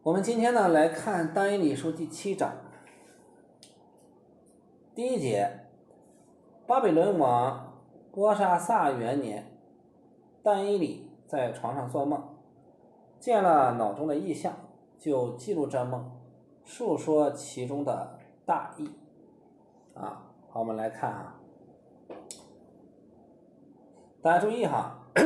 我们今天呢来看单一理书第7章，第1节，巴比伦王波沙萨元年，但以理在床上做梦，见了脑中的异象，就记录这梦，述说其中的大意。好，我们来看大家注意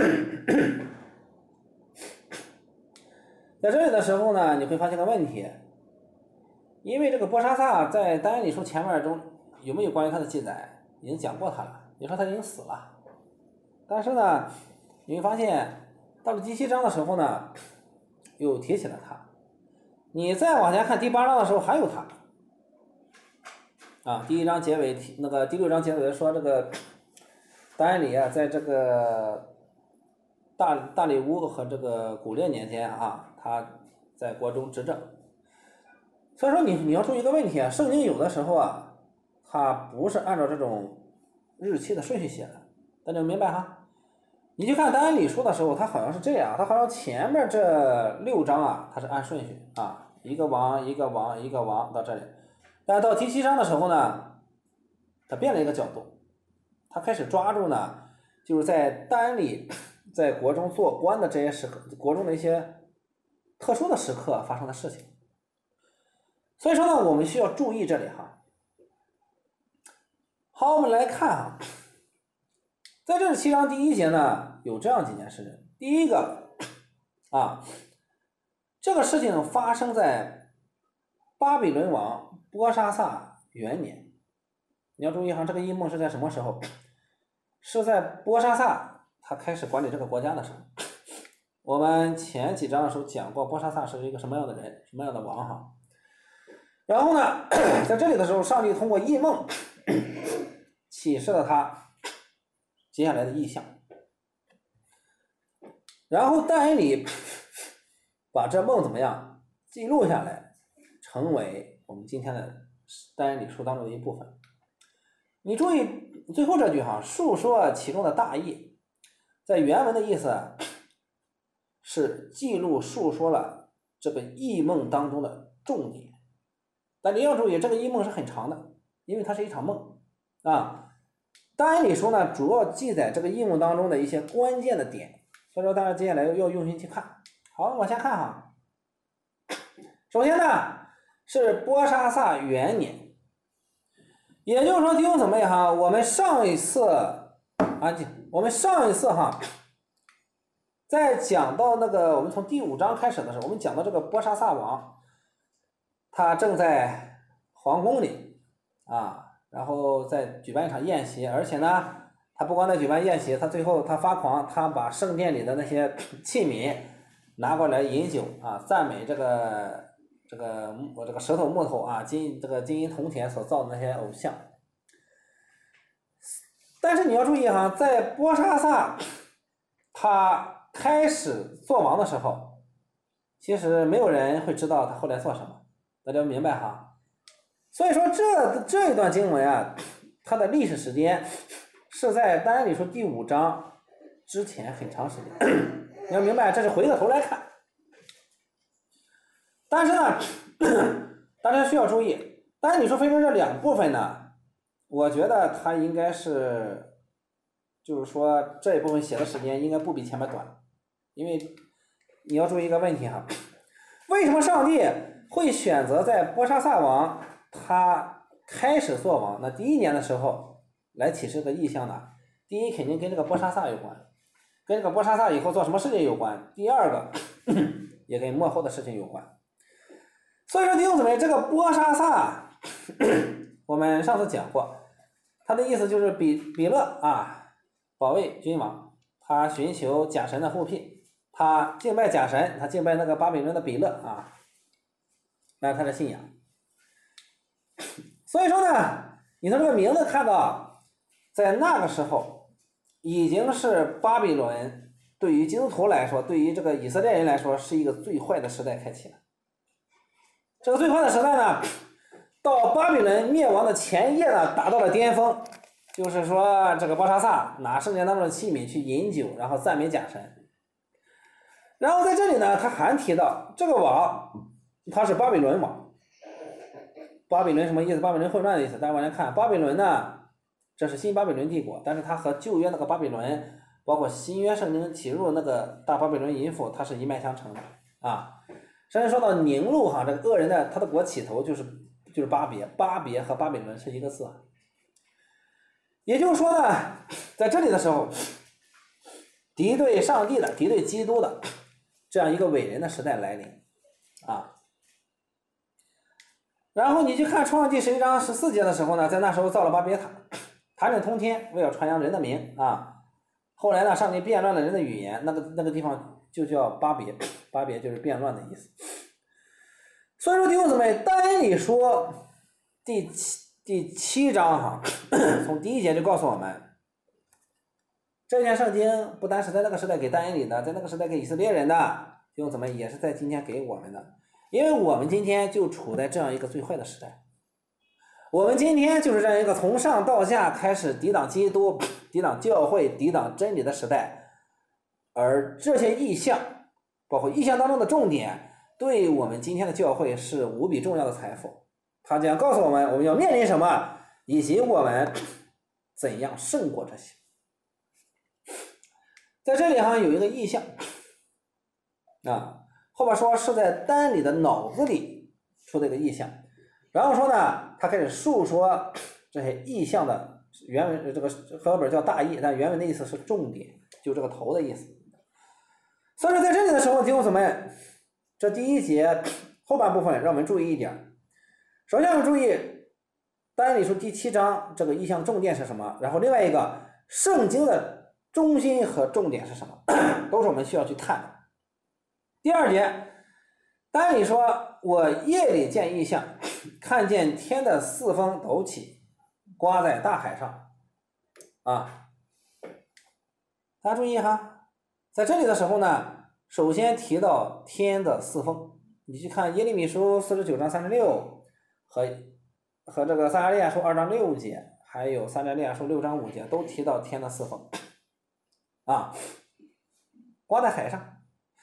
在这里的时候呢，你会发现个问题，因为这个波沙萨在单一理书前面中有没有关于他的记载，已经讲过他了，也说他已经死了。但是呢，你会发现到了第7章的时候呢，又提起了他。你再往前看第8章的时候还有他。第1章结尾第6章结尾说这个单以理在这个大利乌和这个古列年间他在国中执政。所以说你要注意一个问题圣经有的时候它不是按照这种日期的顺序写的，大家明白你去看单以理书的时候，它好像是这样，它好像前面这6章它是按顺序一个王一个王一个王到这里，但到第7章的时候呢，它变了一个角度，它开始抓住呢，就是在单里在国中做官的这些时刻，国中的一些特殊的时刻发生的事情。所以说呢，我们需要注意这里好，我们来看在这7章第1节呢，有这样几件事情。第一个这个事情发生在巴比伦王波沙萨元年。你要注意这个异梦是在什么时候？是在波沙萨他开始管理这个国家的时候。我们前几章的时候讲过波沙萨是一个什么样的人，什么样的王然后呢，在这里的时候，上帝通过异梦启示了他接下来的意象，然后但以理把这梦怎么样记录下来，成为我们今天的但以理书当中的一部分。你注意最后这句述说其中的大意，在原文的意思是记录述说了这个异梦当中的重点。但你要注意这个异梦是很长的，因为它是一场梦但以理书呢主要记载这个异梦当中的一些关键的点，所以说大家接下来要用心去看。好，往下看首先呢是波沙萨元年，也就是说弟兄姊妹我们上一次在讲到我们从第5章开始的时候，我们讲到这个波沙萨王他正在皇宫里然后在举办一场宴席，而且呢他不光在举办宴席，他最后他发狂，他把圣殿里的那些器皿拿过来饮酒赞美这个石头木头金银铜铁所造的那些偶像。但是你要注意在波沙萨他开始做王的时候，其实没有人会知道他后来做什么，大家明白所以说这一段经文它的历史时间是在但以理书第5章之前很长时间，你要明白这是回过头来看。但是呢大家需要注意，但以理书分成这2部分呢，我觉得它应该是就是说这一部分写的时间应该不比前面短。因为你要注意一个问题为什么上帝会选择在波沙萨王他开始做王那第1年的时候来启示的意象呢？第一肯定跟这个波沙萨有关，跟这个波沙萨以后做什么事情有关，第二个也跟末后的事情有关。所以说弟兄姊妹，这个波沙萨我们上次讲过，他的意思就是比勒保卫君王，他寻求假神的护庇，他敬拜假神，他敬拜那个巴比伦的比勒那是他的信仰。所以说呢，你从这个名字看到，在那个时候已经是巴比伦对于基督徒来说，对于这个以色列人来说是一个最坏的时代开启了。这个最坏的时代呢，到巴比伦灭亡的前夜呢达到了巅峰，就是说这个波沙萨拿圣殿当中的器皿去饮酒，然后赞美假神。然后在这里呢他还提到这个王它是巴比伦王。巴比伦什么意思？巴比伦混乱的意思。大家往前看，巴比伦呢，这是新巴比伦帝国，但是它和旧约那个巴比伦，包括新约圣经启示那个大巴比伦淫妇，它是一脉相承的啊。甚至说到宁录哈，这个恶人的他的国起头就是巴别，巴别和巴比伦是一个字。也就是说呢，在这里的时候，敌对上帝的、敌对基督的这样一个伟人的时代来临啊。然后你去看创世纪11章14节的时候呢，在那时候造了巴别塔，塔顶通天，为了传扬人的名啊。后来呢，上帝变乱了人的语言，那个地方就叫巴别，巴别就是变乱的意思。所以说弟兄姊妹，但以理说第七章哈，从第1节就告诉我们，这件圣经不单是在那个时代给但以理的，在那个时代给以色列人的，弟兄姊妹也是在今天给我们的。因为我们今天就处在这样一个最坏的时代，我们今天就是这样一个从上到下开始抵挡基督、抵挡教会、抵挡真理的时代，而这些异象，包括异象当中的重点，对我们今天的教会是无比重要的财富。它将告诉我们要面临什么，以及我们怎样胜过这些。在这里好像有一个异象啊。后边说是在但以理的脑子里出的一个意象，然后说呢，他开始述说这些意象的原文，这个和合本叫大意，但原文的意思是重点，就这个头的意思。所以说在这里的时候，弟兄姊妹，这第1节后半部分让我们注意一点。首先我们注意但以理书第7章这个意象重点是什么，然后另外一个圣经的中心和重点是什么，都是我们需要去看的。第2节，但以理说，我夜里见异象，看见天的4风陡起，刮在大海上啊。大家注意哈，在这里的时候呢，首先提到天的4风，你去看耶利米书49章36和这个撒迦利亚书2章6节，还有撒迦利亚书6章5节，都提到天的4风啊，刮在海上。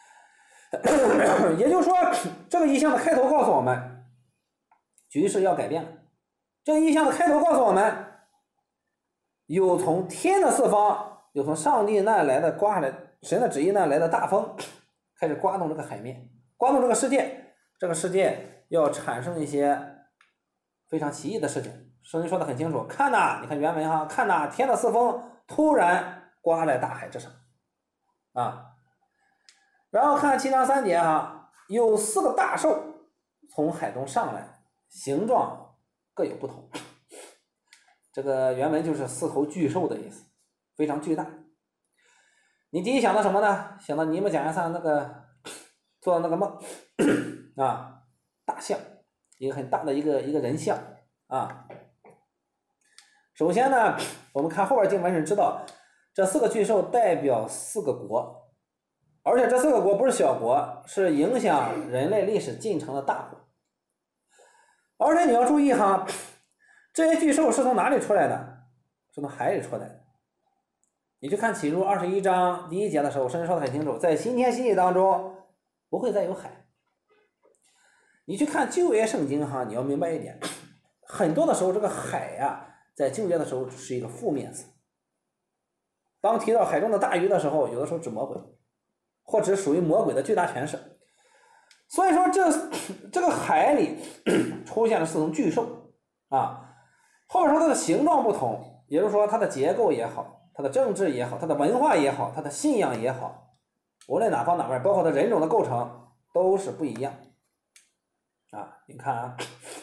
也就是说，这个意象的开头告诉我们，局势要改变了。这个意象的开头告诉我们，有从天的4方，有从上帝那来的刮下来，神的旨意那来的大风，开始刮动这个海面，刮动这个世界。这个世界要产生一些非常奇异的事情。圣经说的很清楚，看呐，你看原文哈，看呐，天的4风突然刮在大海之上啊。然后看7章3节哈，有4个大兽从海中上来，形状各有不同。这个原文就是4头巨兽的意思，非常巨大。你第一想到什么呢？想到尼布甲尼撒那个做的那个梦啊，大象，一个很大的一个人像啊。首先呢，我们看后边经文是知道，这4个巨兽代表4个国。而且这4个国不是小国，是影响人类历史进程的大国。而且你要注意哈，这些巨兽是从哪里出来的？是从海里出来的。你去看启示录21章第1节的时候，圣经说的很清楚，在新天新地当中不会再有海。你去看旧约圣经哈，你要明白一点，很多的时候这个海呀，在旧约的时候是一个负面词。当提到海中的大鱼的时候，有的时候指魔鬼，或者属于魔鬼的巨大权势。所以说这个海里出现了4种巨兽啊，后面说它的形状不同，也就是说它的结构也好，它的政治也好，它的文化也好，它的信仰也好，无论哪方哪面，包括它人种的构成都是不一样啊。你看啊，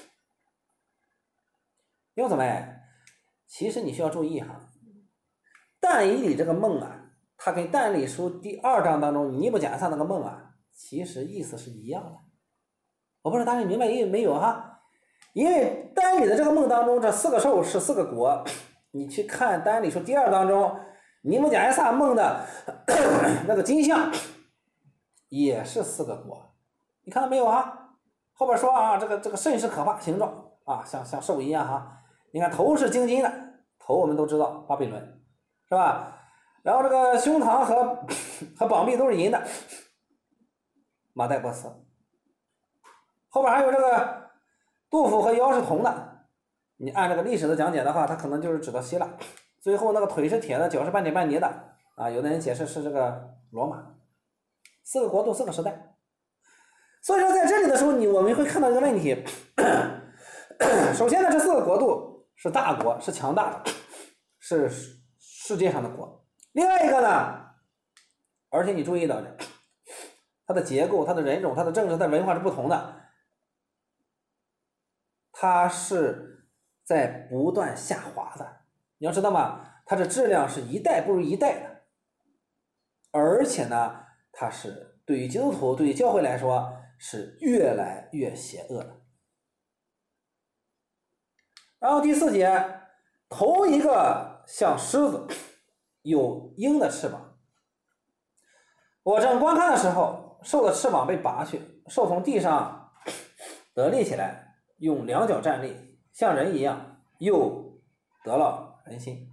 弟兄姊妹，其实你需要注意哈，但以理这个梦啊，它跟但以理书第2章当中尼布甲尼撒那个梦啊，其实意思是一样的。我不知道大家明白没有哈？因为但以理的这个梦当中，这4个兽是4个国。你去看但以理书第2当中，尼布甲尼撒梦的那个金像也是4个国。你看到没有啊？后边说啊，这个甚是可怕形状啊，像兽一样哈。你看头是金的，头我们都知道巴比伦是吧？然后这个胸膛和膀臂都是银的，马代波斯。 后边还有这个杜甫和腰是铜的，你按这个历史的讲解的话，它可能就是指的希腊。最后那个腿是铁的，脚是半铁半泥的啊，有的人解释是这个罗马。4个国度4个时代。所以说在这里的时候我们会看到一个问题，首先呢，这4个国度是大国，是强大的，是世界上的国。另外一个呢，而且你注意到它的结构、它的人种、它的政治、它的文化是不同的，它是在不断下滑的。你要知道嘛，它的质量是一代不如一代的，而且呢，它是对于基督徒、对于教会来说是越来越邪恶的。然后第4节，头一个像狮子，有鹰的翅膀。我正观看的时候，兽的翅膀被拔去，兽从地上得立起来，用2脚站立，像人一样，又得了人心。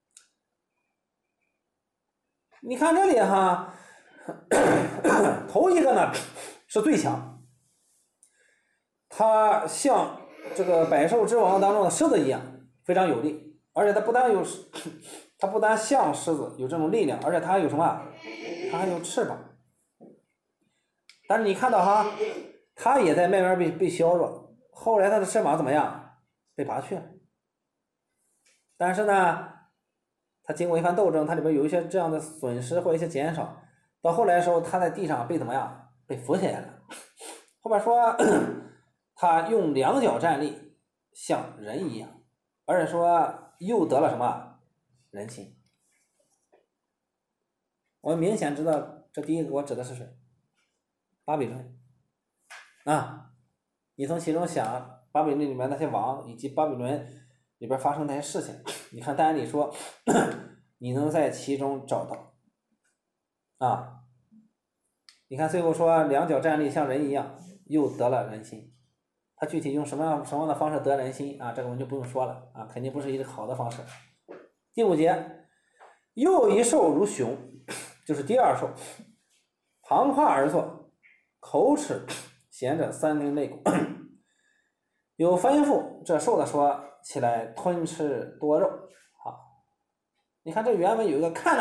你看这里哈，头一个呢是最强，它像这个百兽之王当中的狮子一样，非常有力，而且它不但像狮子有这种力量，而且它还有什么？它还有翅膀。但是你看到哈，它也在慢慢被削弱，后来它的翅膀怎么样？被拔去了。但是呢，它经过一番斗争，它里边有一些这样的损失或一些减少，到后来的时候，它在地上被怎么样？被扶起来了。后边说他用2脚站立，像人一样，而且说又得了什么？人心。我们明显知道这第一个国指的是谁？巴比伦啊！你从其中想巴比伦里面那些王，以及巴比伦里边发生那些事情，你看但以理说你能在其中找到啊。你看最后说2脚站立像人一样，又得了人心。他具体用什么样的方式得人心啊？这个我们就不用说了啊，肯定不是一个好的方式。第5节，又一兽如熊，就是第2兽，旁跨而坐，口齿衔着3根肋骨，有吩咐这兽的说起来吞吃多肉。好，你看这原文有一个看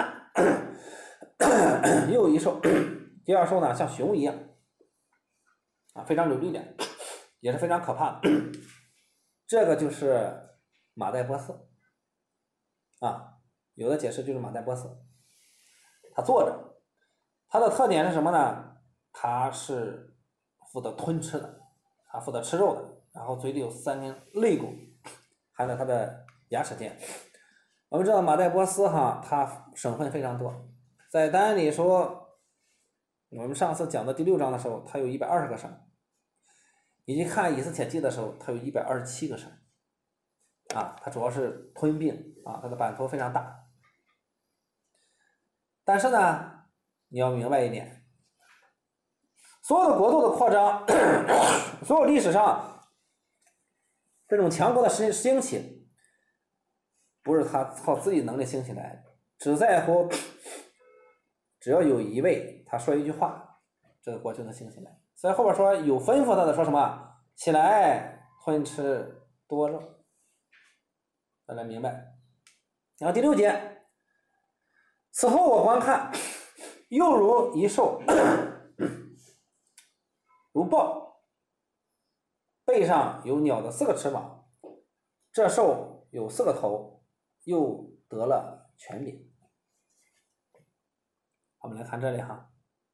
了，又一兽，第2兽呢像熊一样啊，非常有力量，也是非常可怕的。这个就是马代波斯啊，有的解释就是马代波斯。他坐着，他的特点是什么呢？他是负责吞吃的，他负责吃肉的，然后嘴里有3根肋骨含在他的牙齿间。我们知道马代波斯哈，他省份非常多，在但以理说，我们上次讲的第6章的时候，他有120个省，以及看以斯帖记的时候，他有127个省啊，他主要是吞并啊，他的版图非常大。但是呢，你要明白一点，所有的国度的扩张，所有历史上这种强国的兴起，不是他靠自己能力兴起来，只在乎只要有一位他说一句话，这个国就能兴起来。所以后边说有吩咐他的说什么？起来吞吃多肉，大家明白。然后第6节，此后我观看，又如一兽，如豹，背上有鸟的4个翅膀，这兽有4个头，又得了权柄。我们来看这里哈，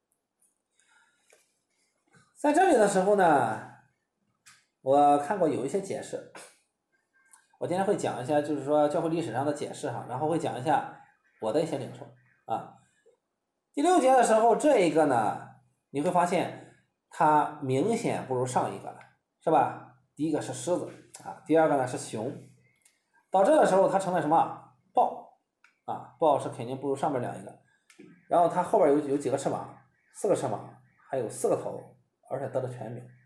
在这里的时候呢，我看过有一些解释，我今天会讲一下，就是说教会历史上的解释哈，然后会讲一下我的一些领受啊。第6节的时候，这一个呢，你会发现它明显不如上一个了，是吧？第一个是狮子啊，第2个呢是熊，到这的时候它成了什么？豹啊，豹是肯定不如上面2个，然后它后边有几个翅膀？4个翅膀，还有4个头，而且得了权柄。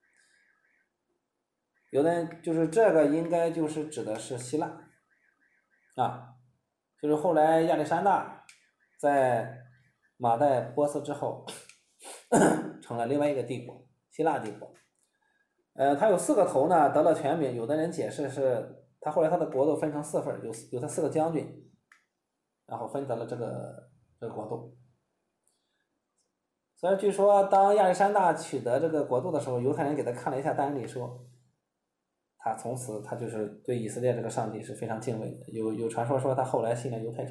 有的人就是这个应该就是指的是希腊啊，就是后来亚历山大在马代波斯之后成了另外一个帝国，希腊帝国。 他有4个头呢，得了权柄。有的人解释是他后来他的国度分成4份，有他4个将军，然后分得了这个国度。所以据说当亚历山大取得这个国度的时候，犹太人给他看了一下但以理书，他从此他就是对以色列这个上帝是非常敬畏的。有传说说他后来信了犹太教。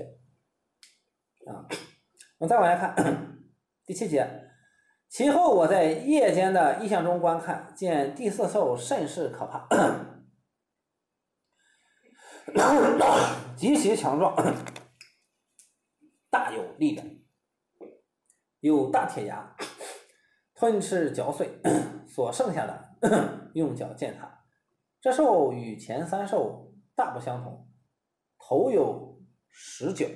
我们再往下看第7节，其后我在夜间的异象中观看，见第4兽甚是可怕，极其强壮，大有力量，有大铁牙，吞吃嚼碎，所剩下的用脚践踏。这兽与前3兽大不相同，头有10角。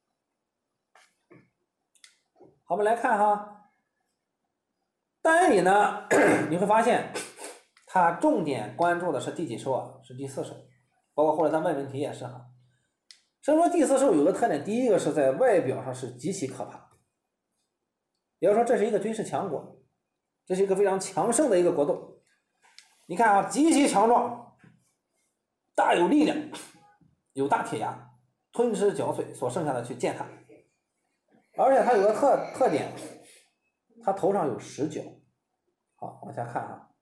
好，我们来看哈，但以理呢，你会发现他重点关注的是第几兽啊？是第4兽，包括后来他问问题也是哈。所以说第4兽有个特点，第一个是在外表上是极其可怕，也就是说这是一个军事强国，这是一个非常强盛的一个国度。你看啊，极其强壮，大有力量，有大铁牙，吞吃嚼碎，所剩下的去践踏。而且它有个特点，它头上有10角。好，往下看哈，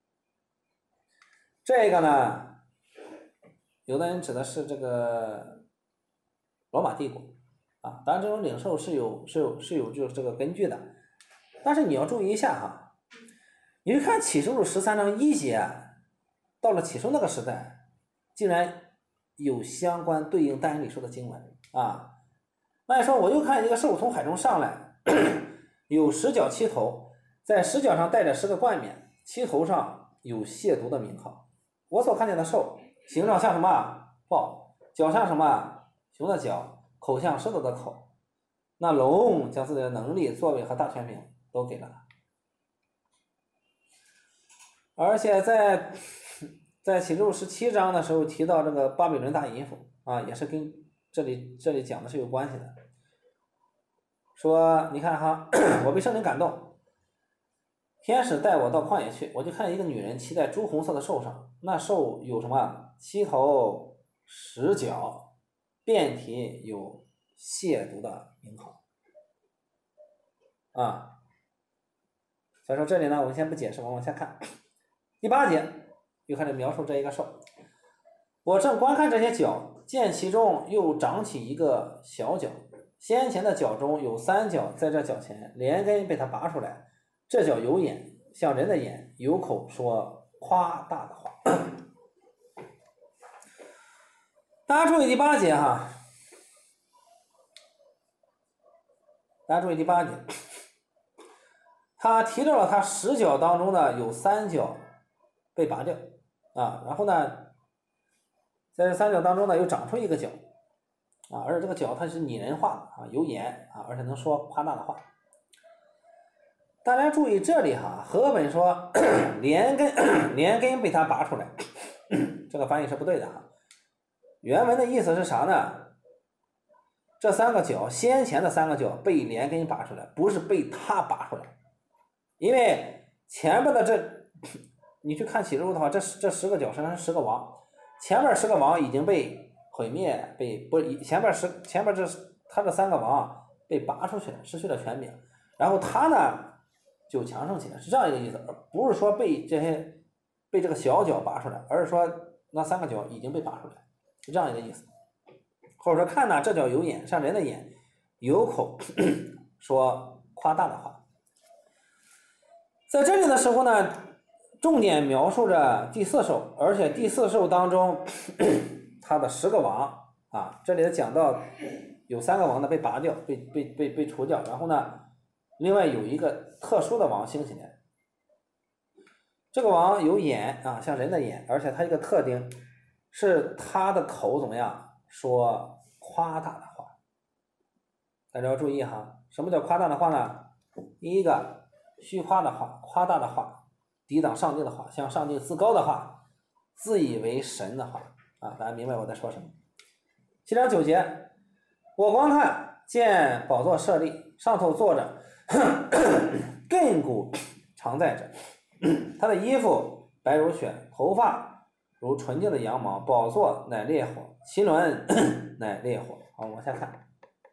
这个呢，有的人指的是这个罗马帝国啊，当然这种领受是有就是这个根据的，但是你要注意一下哈，你去看启示录13章1节，到了启示那个时代，竟然有相关对应但以理书的经文啊。那你说我又看一个兽从海中上来，有10角7头，在10角上带着10个冠冕，7头上有亵渎的名号。我所看见的兽形状像什么？豹，脚像什么？熊的脚，口像狮子的口。那龙将自己的能力、作为和大权柄都给了他。而且在启示录17章的时候提到这个巴比伦大淫妇啊，也是跟这里讲的是有关系的。说你看哈，我被圣灵感动，天使带我到旷野去，我就看一个女人骑在朱红色的兽上，那兽有什么？7头10角，遍体有亵渎的名号啊。所以说这里呢，我们先不解释，我们往下看第8节，又开始描述这一个兽。我正观看这些角，见其中又长起一个小角，先前的角中有3角，在这角前连根被它拔出来，这角有眼，像人的眼，有口，说夸大的话。大家注意第8节哈，大家注意第8节，他提到了他10角当中呢有3角被拔掉啊，然后呢在这3角当中呢又长出一个角啊，而且这个角它是拟人化的啊，有眼啊，而且能说夸大的话。大家注意这里哈，和本说连根被他拔出来，这个翻译是不对的哈。原文的意思是啥呢？这3个角，先前的3个角被连根拔出来，不是被他拔出来，因为前面的你去看启示录的话，这10个角实际上是10个王，前面10个王已经被毁灭，前面他这3个王被拔出去了，失去了权柄，然后他呢就强盛起来，是这样一个意思，不是说被这个小角拔出来，而是说那3个角已经被拔出来，是这样一个意思。或者说看呢，这角有眼，像人的眼，有口，说夸大的话。在这里的时候呢，重点描述着第4兽，而且第4兽当中它的10个王啊，这里讲到有3个王呢被拔掉，被除掉，然后呢另外有一个特殊的王兴起来，这个王有眼啊，像人的眼，而且它一个特点是它的口怎么样？说夸大的话。大家要注意哈，什么叫夸大的话呢？第一个，虚夸的话，夸大的话，抵挡上帝的话，向上帝自高的话，自以为神的话啊，大家明白我在说什么？7章9节，我观看见宝座设立，上头坐着亘古常在者，他的衣服白如雪，头发如纯净的羊毛，宝座乃烈火，其轮乃烈火。好，往下看。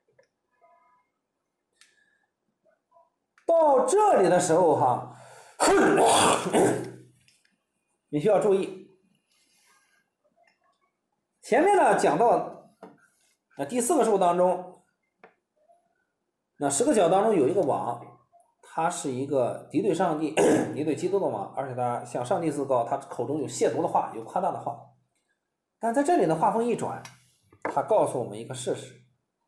到这里的时候哈，你需要注意，前面呢讲到第4个兽当中，那10个角当中有一个王，他是一个敌对上帝、敌对基督的王，而且他向上帝自高，他口中有亵渎的话，有夸大的话。但在这里的话锋一转，他告诉我们一个事实，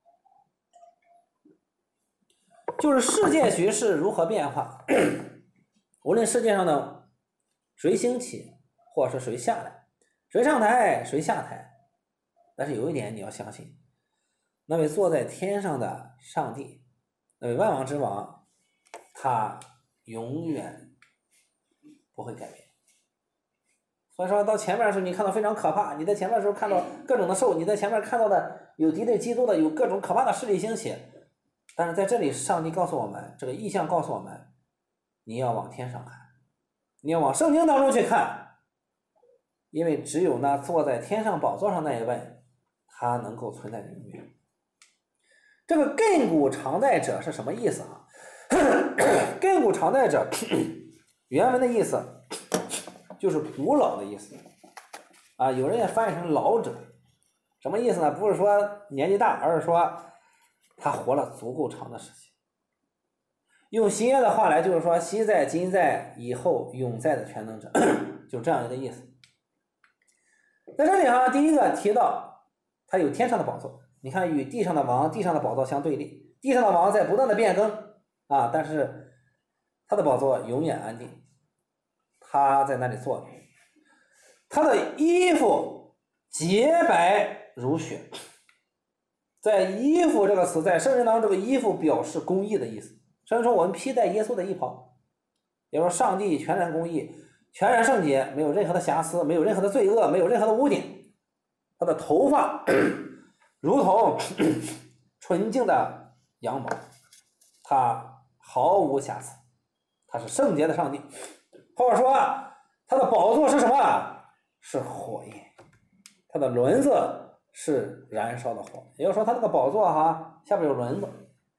就是世界局势如何变化，无论世界上的谁兴起，或者是谁下来，谁上台谁下台，但是有一点你要相信，那位坐在天上的上帝，那位万王之王，他永远不会改变。所以说到前面的时候，你看到非常可怕，你在前面的时候看到各种的兽，你在前面看到的有敌对基督的，有各种可怕的势力兴起，但是在这里上帝告诉我们，这个意象告诉我们，你要往天上看，你要往圣经当中去看，因为只有那坐在天上宝座上那一位，他能够存在永远。这个亘古常在者是什么意思啊？亘古常在者原文的意思就是古老的意思啊，有人也翻译成老者，什么意思呢？不是说年纪大，而是说他活了足够长的时间。用新约的话来就是说，昔在今在以后永在的全能者，就这样一个意思。在这里哈，第一个提到他有天上的宝座，你看与地上的王、地上的宝座相对立，地上的王在不断的变更啊，但是他的宝座永远安定，他在那里坐着，他的衣服洁白如雪。在衣服这个词，在圣经当中，这个衣服表示公义的意思。所以说我们披戴耶稣的衣袍，也说上帝全然公义，全然圣洁，没有任何的瑕疵，没有任何的罪恶，没有任何的污点。他的头发如同纯净的羊毛，他毫无瑕疵，他是圣洁的上帝。或者说他的宝座是什么？是火焰，他的轮子是燃烧的火，也就是说他那个宝座哈下面有轮子。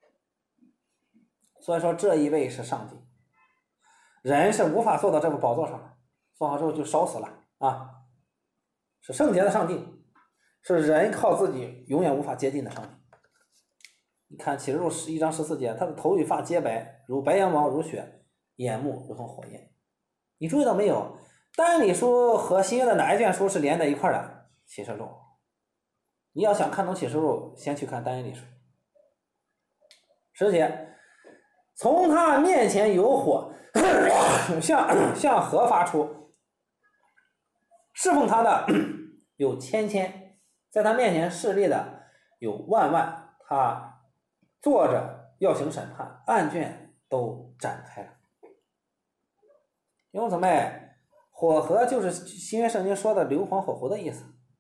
所以说这一位是上帝，人是无法坐到这个宝座上的，坐好之后就烧死了啊！是圣洁的上帝，是人靠自己永远无法接近的上帝。你看启示录1章14节，他的头与发皆白，如白羊毛，如雪，眼目如同火焰。你注意到没有？但以理书和新约的哪一卷书是连在一块的？启示录。你要想看懂启示录，先去看但以理书。10节，从他面前有火向河发出，侍奉他的有千千，在他面前侍立的有万万，他坐着要行审判，案卷都展开了。弟兄姊妹，火河就是新约圣经说的硫磺火湖的意思。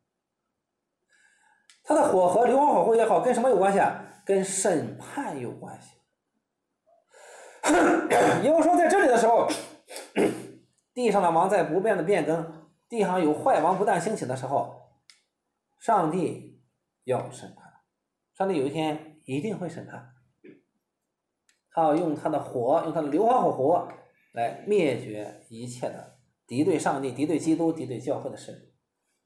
它的火河、硫磺火湖也好，跟什么有关系啊？跟审判有关系。也就是说，在这里的时候，地上的王在不变的变更，地上有坏王不断兴起的时候，上帝要审判，上帝有一天一定会审判，他要用他的火，用他的硫磺火湖来灭绝一切的敌对上帝、敌对基督、敌对教会的势力。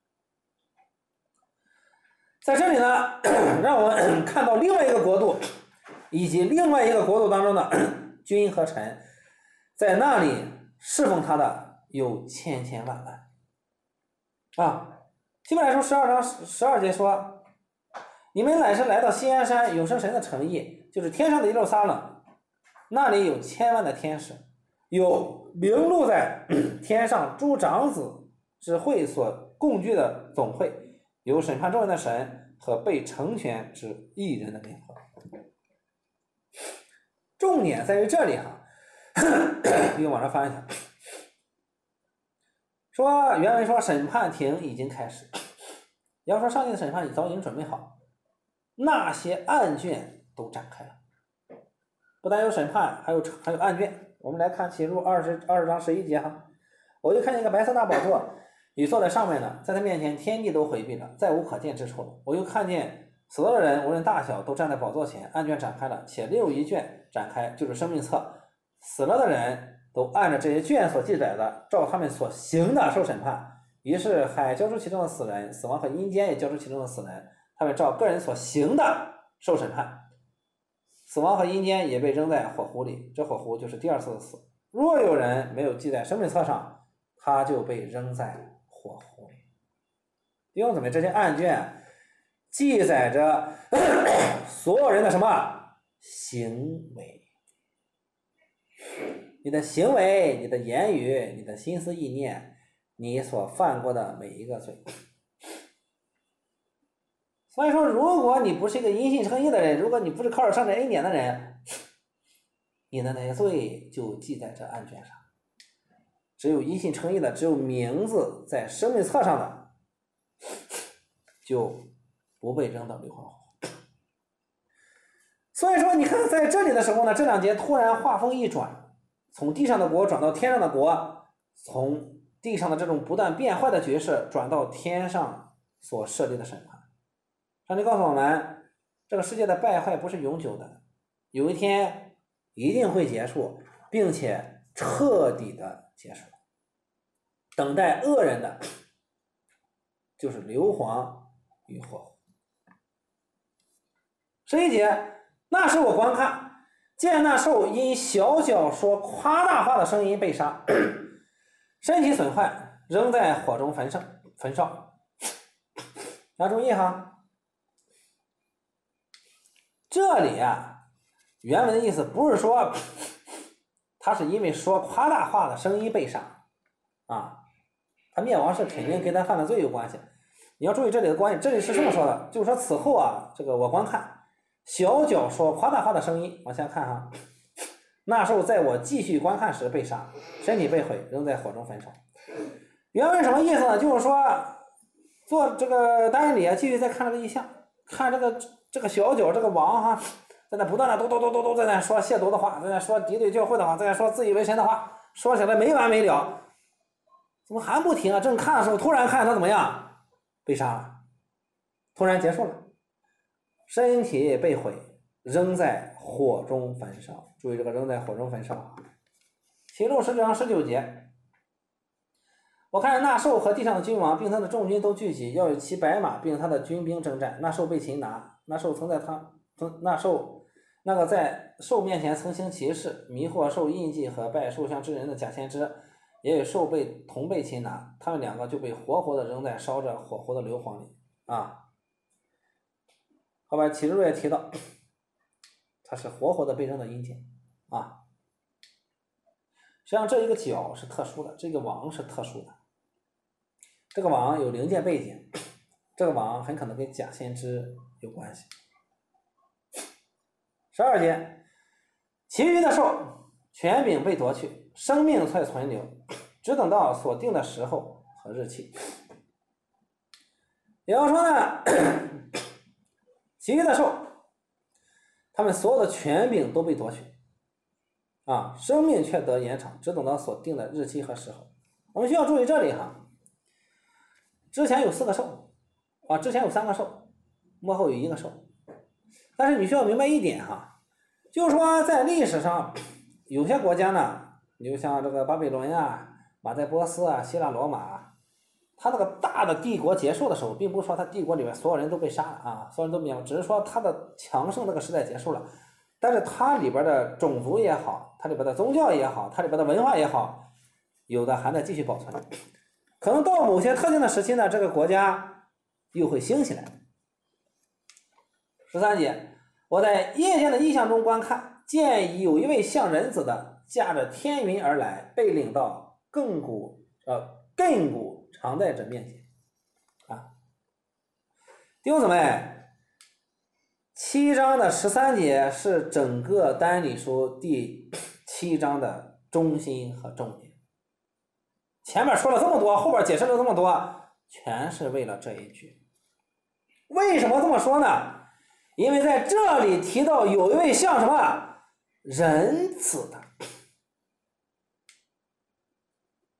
在这里呢，让我们看到另外一个国度，以及另外一个国度当中的君和臣，在那里侍奉他的有千千万万啊。希伯来书12章12节说，你们乃是来到锡安山永生神的城邑，就是天上的耶路撒冷，那里有千万的天使，有名录在天上诸长子之会所共聚的总会，有审判众人的神和被成全之义人的灵魂。重点在于这里哈，你往上翻一下，说原文说审判庭已经开始，要说上帝的审判早已经准备好，那些案卷都展开了，不但有审判，还有案卷。我们来看启示录20章11节哈， 我就看见一个白色大宝座，你坐在上面呢，在他面前天地都回避了，再无可见之处了。我又看见死了的人无论大小都站在宝座前，案卷展开了，且另有一卷展开，就是生命册。死了的人都按照这些卷所记载的，照他们所行的受审判。于是海交出其中的死人，死亡和阴间也交出其中的死人，他们照个人所行的受审判。死亡和阴间也被扔在火湖里，这火湖就是第二次的死。若有人没有记在生命册上，他就被扔在火湖里。弟兄姊妹，这些案卷记载着所有人的什么行为？你的行为，你的言语，你的心思意念，你所犯过的每一个罪。所以说，如果你不是一个因信称义的人，如果你不是靠着上帝恩典的人，你的那些罪就记在这案卷上。只有因信称义的，只有名字在生命册上的，就不被扔到硫磺湖。所以说，你看在这里的时候呢，这两节突然画风一转，从地上的国转到天上的国，从地上的这种不断变坏的局势转到天上所设立的审判。上帝告诉我们，这个世界的败坏不是永久的，有一天一定会结束，并且彻底的结束。等待恶人的就是硫磺与火湖。11节，那时我观看，见那兽因小脚说夸大话的声音被杀，身体损坏，扔在火中焚烧。要注意哈，这里啊，原文的意思不是说他是因为说夸大话的声音被杀啊，他灭亡是肯定跟他犯的罪有关系。你要注意这里的关系，这里是这么说的，就是说此后啊，这个我观看小脚说夸大话的声音，往下看哈，那时候在我继续观看时被杀，身体被毁，扔在火中焚烧。原文什么意思呢？就是说做这个单里啊，继续在看这个意象，看这个小脚这个王哈，在那不断的都在那说亵渎的话，在那说敌对教会的话，在那说自以为神的话，说起来没完没了，怎么还不停啊？正看的时候，突然看他怎么样，被杀了，突然结束了，身体被毁，扔在火中焚烧。注意这个扔在火中焚烧。启录10章19节，我看那兽和地上的君王并他的众军都聚集，要与骑白马并他的军兵征战。那兽被擒拿，那兽那个在兽面前曾行奇事，迷惑兽印记和拜兽像之人的假先知，也与兽同被擒拿，他们两个就被活活的扔在烧着火湖的硫磺里啊。后边启示录也提到，他是活活的被扔到阴间啊。实际上这一个角是特殊的，这个王是特殊的，这个王有灵界背景，这个王很可能跟假先知有关系。12节，其余的兽权柄被夺去，生命才存留，只等到所定的时候和日期。也就是说呢，其余的兽他们所有的权柄都被夺去啊，生命却得延长，只等到所定的日期和时候。我们需要注意这里哈，之前有4个兽啊，之前有3个兽，幕后有1个兽。但是你需要明白一点哈，就是说在历史上有些国家呢，你就像这个巴比伦啊、马代波斯啊、希腊罗马，他那个大的帝国结束的时候，并不是说他帝国里面所有人都被杀了啊，所有人都灭亡，只是说他的强盛这个时代结束了。但是它里边的种族也好，它里边的宗教也好，它里边的文化也好，有的还在继续保存。可能到某些特定的时期呢，这个国家又会兴起来。13节，我在夜间的异象中观看，见有一位像人子的驾着天云而来，被领到亘古常在者面前啊。弟兄姊妹，7章的13节是整个单里书第7章的中心和重点。前面说了这么多，后边解释了这么多，全是为了这一句。为什么这么说呢？因为在这里提到有一位像什么人子的。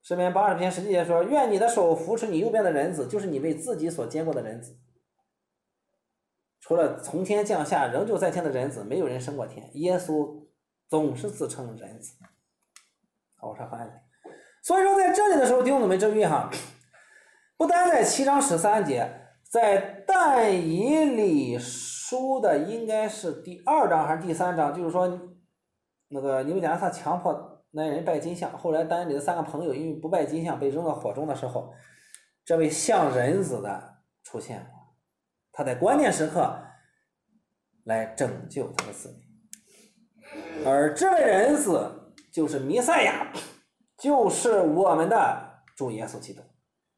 诗篇80篇10节说：愿你的手扶持你右边的人子，就是你为自己所见过的人子。除了从天降下仍旧在天的人子，没有人升过天。耶稣总是自称人子。好，我说翻译。所以说在这里的时候，弟兄姊妹注意哈，不单在7章13节，在但以理书的应该是第2章还是第3章，就是说那个尼布甲尼撒强迫那人拜金像，后来但以理的3个朋友因为不拜金像被扔到火中的时候，这位像人子的出现过，他在关键时刻来拯救他的子民，而这位人子就是弥赛亚，就是我们的主耶稣基督。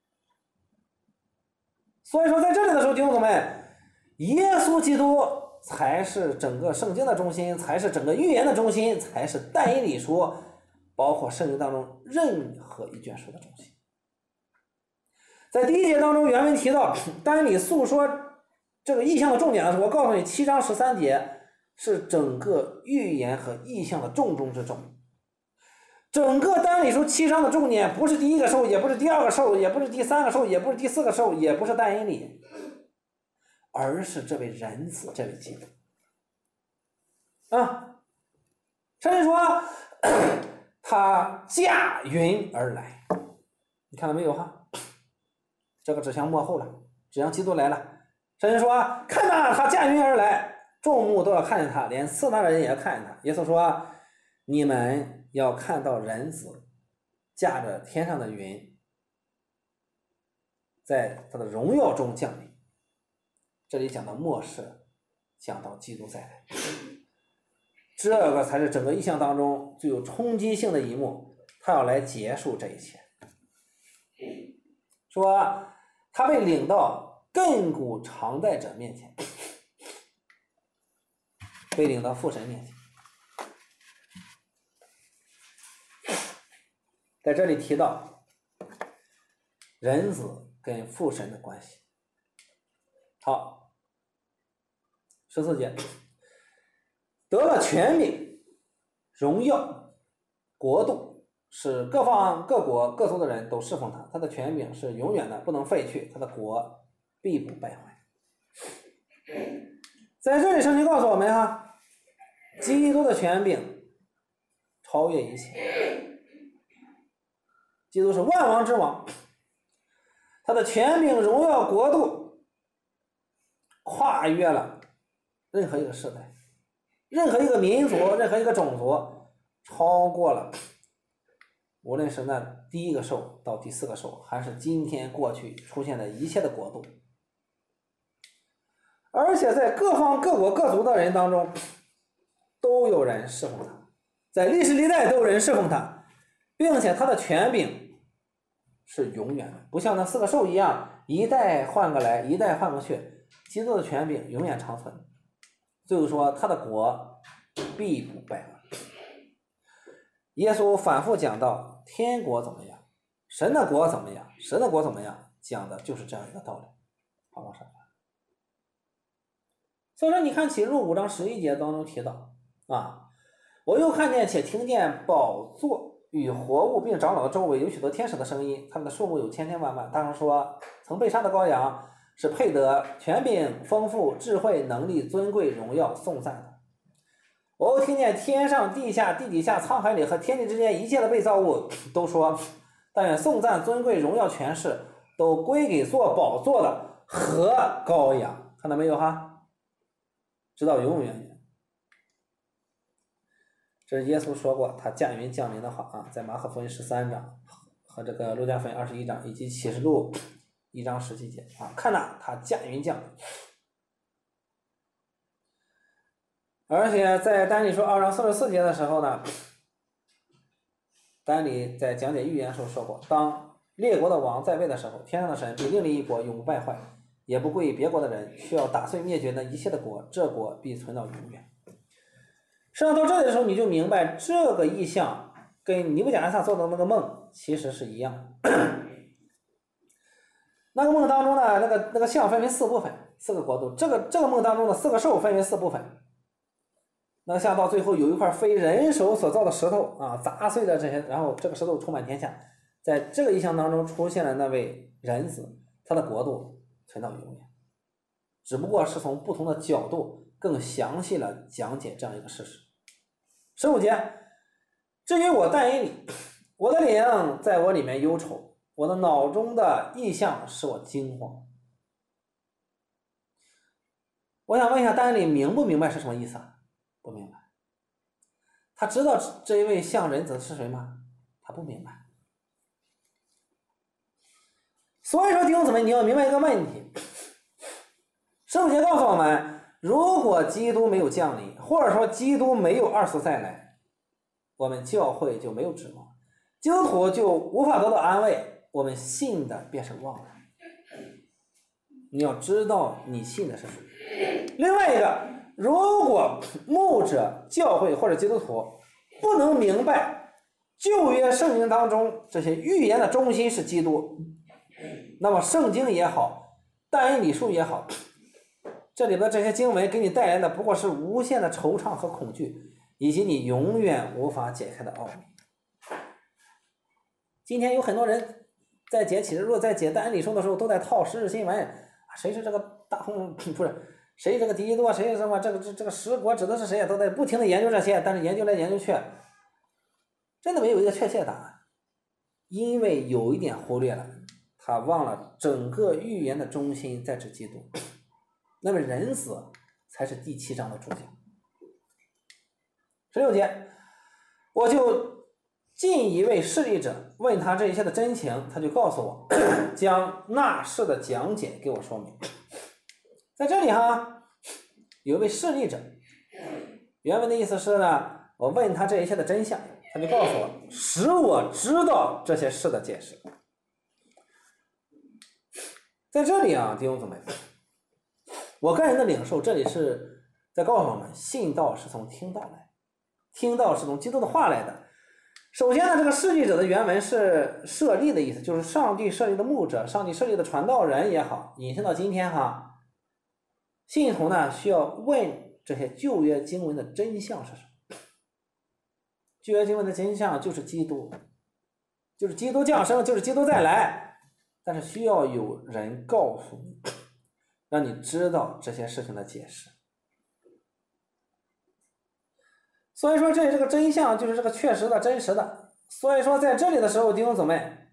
所以说在这里的时候，弟兄姊妹，耶稣基督才是整个圣经的中心，才是整个预言的中心，才是但以理书包括圣经当中任何一卷书的中心。在第1节当中原文提到但以理诉说这个意象的重点的时候，我告诉你7章13节是整个预言和意象的重中之重。整个但以理书7章的重点不是第1个兽，也不是第2个兽，也不是第3个兽，也不是第4个兽，也不是但以理，而是这位人子，这位基督。圣经说他驾云而来，你看到没有哈？这个指向末后了，指向基督来了。圣经说看哪，他驾云而来，众目都要看见他，连刺他的人也要看见他。耶稣说你们要看到人子驾着天上的云，在他的荣耀中降临。这里讲到末世，讲到基督再来，这个才是整个意象当中最有冲击性的一幕，他要来结束这一切。说他被领到亘古常在者面前，被领到父神面前。在这里提到人子跟父神的关系。好，14节，得了权柄、荣耀、国度，使各方各国各族的人都侍奉他。他的权柄是永远的，不能废去，他的国必不败坏。在这里圣经告诉我们哈，基督的权柄超越一切，基督是万王之王，他的权柄、荣耀、国度跨越了任何一个时代，任何一个民族，任何一个种族，超过了无论是那第1个兽到第4个兽，还是今天过去出现的一切的国度。而且在各方各国各族的人当中都有人侍奉他，在历史历代都有人侍奉他，并且他的权柄是永远的，不像那4个兽一样一代换个来，一代换个去。基督的权柄永远长存，就是说他的国必不败坏。耶稣反复讲到天国怎么样，神的国怎么样，神的国怎么样，讲的就是这样一个道理。好，往上看。所以说你看启示录5章11节当中提到我又看见且听见宝座与活物并长老的周围有许多天使的声音，他们的数目有千千万万，大声说曾被杀的羔羊是配得权柄、丰富、智慧、能力、尊贵、荣耀、颂赞的。我又听见天上、地下、地底下、沧海里和天地之间一切的被造物都说，但愿颂赞、尊贵、荣耀、权势都归给做宝座的和羔羊。看到没有哈？直到永永远远。这是耶稣说过他驾云降临的话在马可福音13章和这个路加福音21章以及启示录1章17节看哪，他驾云降临。而且在但以理书2章44节的时候呢，但以理在讲解预言的时候说过，当列国的王在位的时候，天上的神必另立一国，永不败坏，也不归别国的人，需要打碎灭绝那一切的国，这国必存到永远。实际上到这里的时候，你就明白这个意象跟尼布甲尼撒做的那个梦其实是一样的。那个梦当中呢，那个像分为4部分，4个国度。这个梦当中的4个兽分为4部分。那个像到最后有一块非人手所造的石头砸碎了这些，然后这个石头充满天下。 在这个意象当中出现了那位人子，他的国度存到永远，只不过是从不同的角度更详细了讲解这样一个事实。15节，至于我但以理，我的灵在我里面忧愁，我的脑中的意象使我惊慌。我想问一下，但以理明不明白是什么意思啊？不明白。他知道这一位像人子是谁吗？他不明白。所以说弟兄姊妹，你要明白一个问题。15节告诉我们，如果基督没有降临，或者说基督没有二次再来，我们教会就没有指望，基督徒就无法得到安慰，我们信的便是妄然。你要知道你信的是谁。另外一个，如果牧者、教会或者基督徒不能明白旧约圣经当中这些预言的中心是基督，那么圣经也好，但以理书也好，这里的这些经文给你带来的不过是无限的惆怅和恐惧，以及你永远无法解开的奥秘。今天有很多人在解启示录、在解但以理书的时候，都在套时事新闻，谁是这个大红，不是谁这个基督，谁什么这个十国指的是谁，都在不停的研究这些，但是研究来研究去，真的没有一个确切答案，因为有一点忽略了，他忘了整个预言的中心在指基督，那么人子才是第7章的主角。16节，我就进一位势力者，问他这一切的真情，他就告诉我，将那事的讲解给我说明。在这里有一位势力者，原文的意思是呢，我问他这一切的真相，他就告诉我，使我知道这些事的解释。在这里弟兄姊妹，我个人的领受，这里是在告诉我们，信道是从听道来，听道是从基督的话来的。首先呢，这个设立者的原文是设立的意思，就是上帝设立的牧者，上帝设立的传道人也好，引申到今天信徒呢需要问这些旧约经文的真相是什么。旧约经文的真相就是基督，就是基督降生，就是基督再来，但是需要有人告诉你，让你知道这些事情的解释。所以说这个真相就是这个确实的真实的。所以说在这里的时候，弟兄姊妹，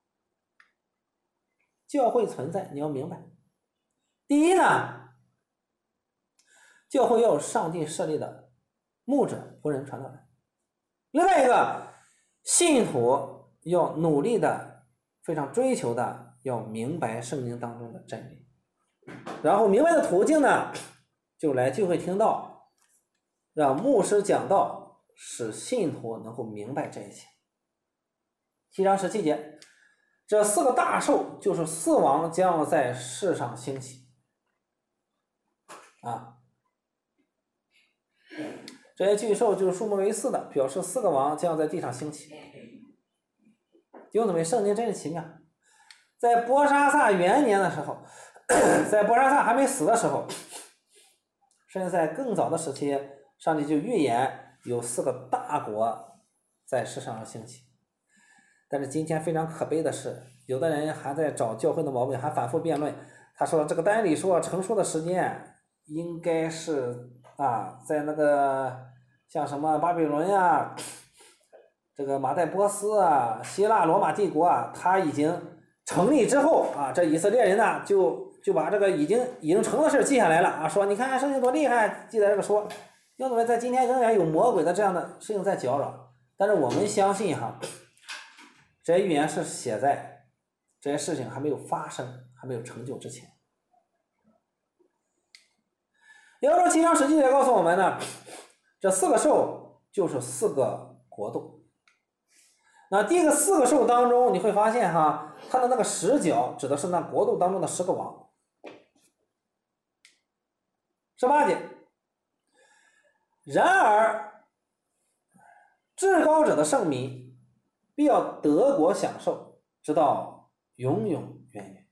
教会存在你要明白，第一呢，教会要有上帝设立的牧者、仆人、传道人。另外一个，信徒要努力的、非常追求的要明白圣经当中的真理，然后明白的途径呢，就来聚会听道，让牧师讲道，使信徒能够明白这一切。7章17节，这4个大兽就是4王将在世上兴起这些巨兽就是数目为4的，表示4个王将在地上兴起。弟兄姊妹，圣经真是奇妙。在伯沙撒元年的时候，在伯沙撒还没死的时候，甚至在更早的时期，上帝就预言有4个大国在世上要兴起。但是今天非常可悲的是，有的人还在找教会的毛病，还反复辩论。他说这个但以理书成书的时间应该是在那个像什么巴比伦这个马代波斯希腊罗马帝国它已经成立之后这以色列人呢就把这个已经成的事记下来了说你看圣经多厉害，记在这个说。因为在今天仍然有魔鬼的这样的事情在搅扰，但是我们相信这些预言是写在这些事情还没有发生、还没有成就之前。耶和华7章17节告诉我们呢，这4个兽就是4个国度。那第一个4个兽当中，你会发现它的那个10角指的是那国度当中的10个王。18节，然而至高者的圣民必要得国享受，直到永永远远。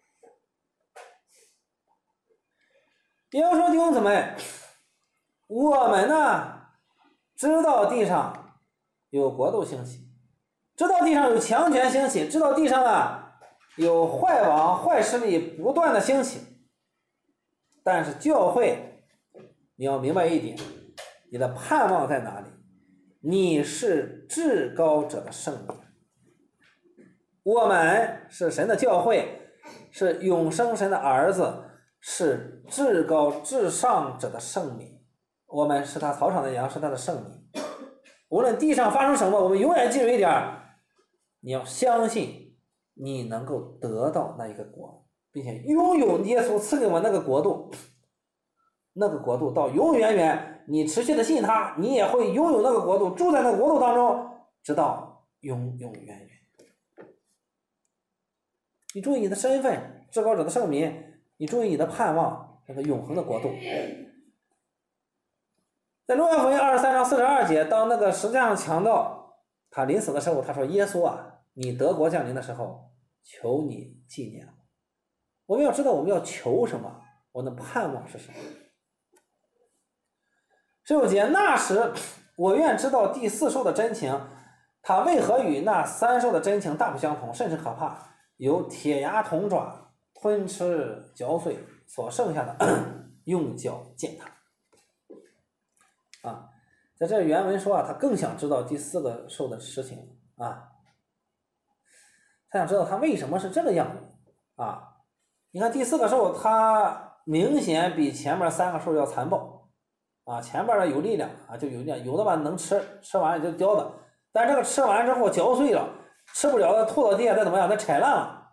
也就是说，弟兄姊妹，我们呢知道地上有国度兴起， 知道地上有强权兴起，知道地上有坏王坏势力不断的兴起，但是教会你要明白一点，你的盼望在哪里？你是至高者的圣民，我们是神的教会，是永生神的儿子，是至高至上者的圣民，我们是他草场的羊，是他的圣民。无论地上发生什么，我们永远记住一点，你要相信你能够得到那一个国，并且拥有耶稣赐给我那个国度，那个国度到永永远远，你持续的信他，你也会拥有那个国度，住在那个国度当中，直到永永远远。你注意你的身份，至高者的圣民，你注意你的盼望，那个永恒的国度。在路加福音23章42节，当那个十字架上强盗他临死的时候，他说：“耶稣啊，你德国降临的时候，求你纪念我。”我们要知道我们要求什么，我的盼望是什么。19节，那时我愿知道第四兽的真情，它为何与那三兽的真情大不相同，甚至可怕，有铁牙铜爪吞吃嚼碎，所剩下的用脚践踏。在这原文说他更想知道第四个兽的实情他想知道他为什么是这个样子你看第四个兽，它明显比前面三个兽要残暴前面的有力量就有力量，有的吧能吃，吃完了就叼的，但这个吃完之后嚼碎了，吃不了的吐到地下，再怎么样，再拆烂了。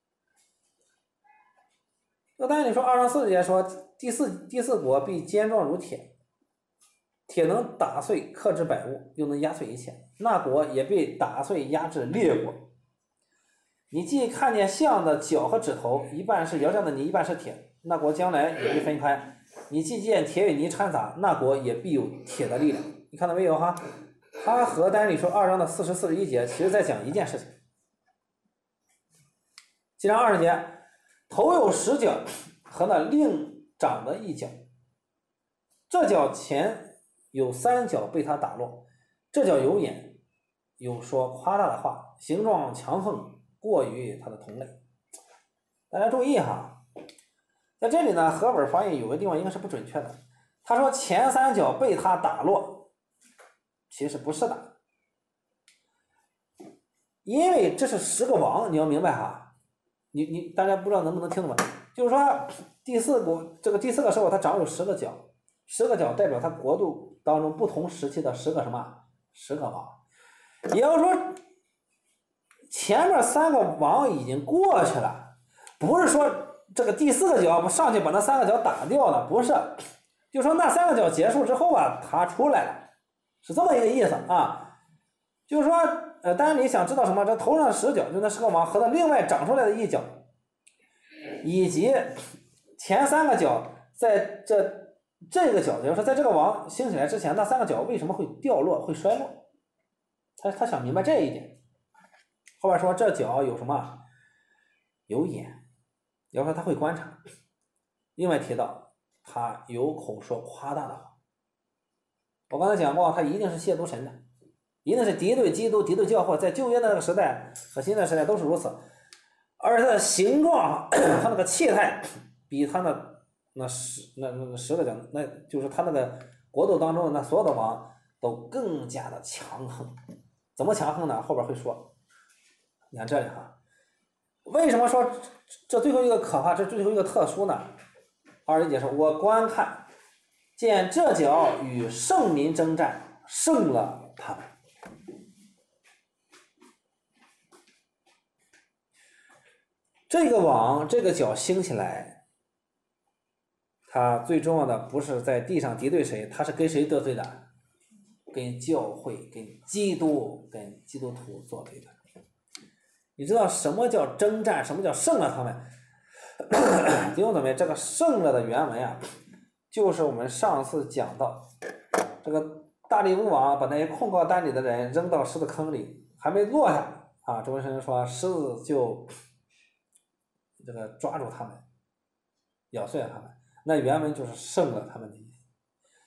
那但是你说2章4节说第四国必坚壮如铁，铁能打碎克制百物，又能压碎一切，那国也被打碎压制列国。你既看见象的脚和指头，一半是窑匠的泥，一半是铁，那国将来也必分开。你既见铁与泥掺杂，那国也必有铁的力量。你看到没有哈？他和但以理书2章的40、41节其实在讲一件事情。7章20节，头有10角和那另长的一角，这角前有3角被他打落，这角有眼，有说夸大的话，形状强横，过于他的同类。大家注意哈，在这里呢，和本翻译有个地方应该是不准确的。他说前3角被他打落，其实不是的，因为这是10个王，你要明白哈。你大家不知道能不能听懂？就是说第四个兽它长有10个角，10个角代表它国度当中不同时期的10个什么？10个王。也就是说前面3个王已经过去了，不是说这个第4个角上去把那3个角打掉了，不是，就说那3个角结束之后他出来了，是这么一个意思就是说当然你想知道什么，这头上的10角就那10个王和它另外长出来的一角，以及前3个角在这个角，也就是说在这个王兴起来之前，那3个角为什么会掉落会衰落，他想明白这一点。后边说这角有什么？有眼，也就是说他会观察。另外提到他有口说夸大的话。我刚才讲过，他一定是亵渎神的，一定是敌对基督、敌对教会，在旧约的那个时代和新的时代都是如此。而他的形状，他那个气态，比他那10个角，那就是他那个国度当中的那所有的王都更加的强横。怎么强横呢？后边会说。你看这里哈，为什么说这最后一个可怕，这最后一个特殊呢？21节说，我观看见这角与圣民征战，胜了他们。这个网这个角兴起来，它最重要的不是在地上敌对谁，它是跟谁得罪的？跟教会、跟基督、跟基督徒作对的。你知道什么叫征战，什么叫胜了他们？弟兄姊妹，这个胜了的原文就是我们上次讲到这个大利乌王把那些控告但以理的人扔到狮子坑里，还没落下周文生说狮子就这个抓住他们，咬碎了他们，那原文就是胜了他们的意思。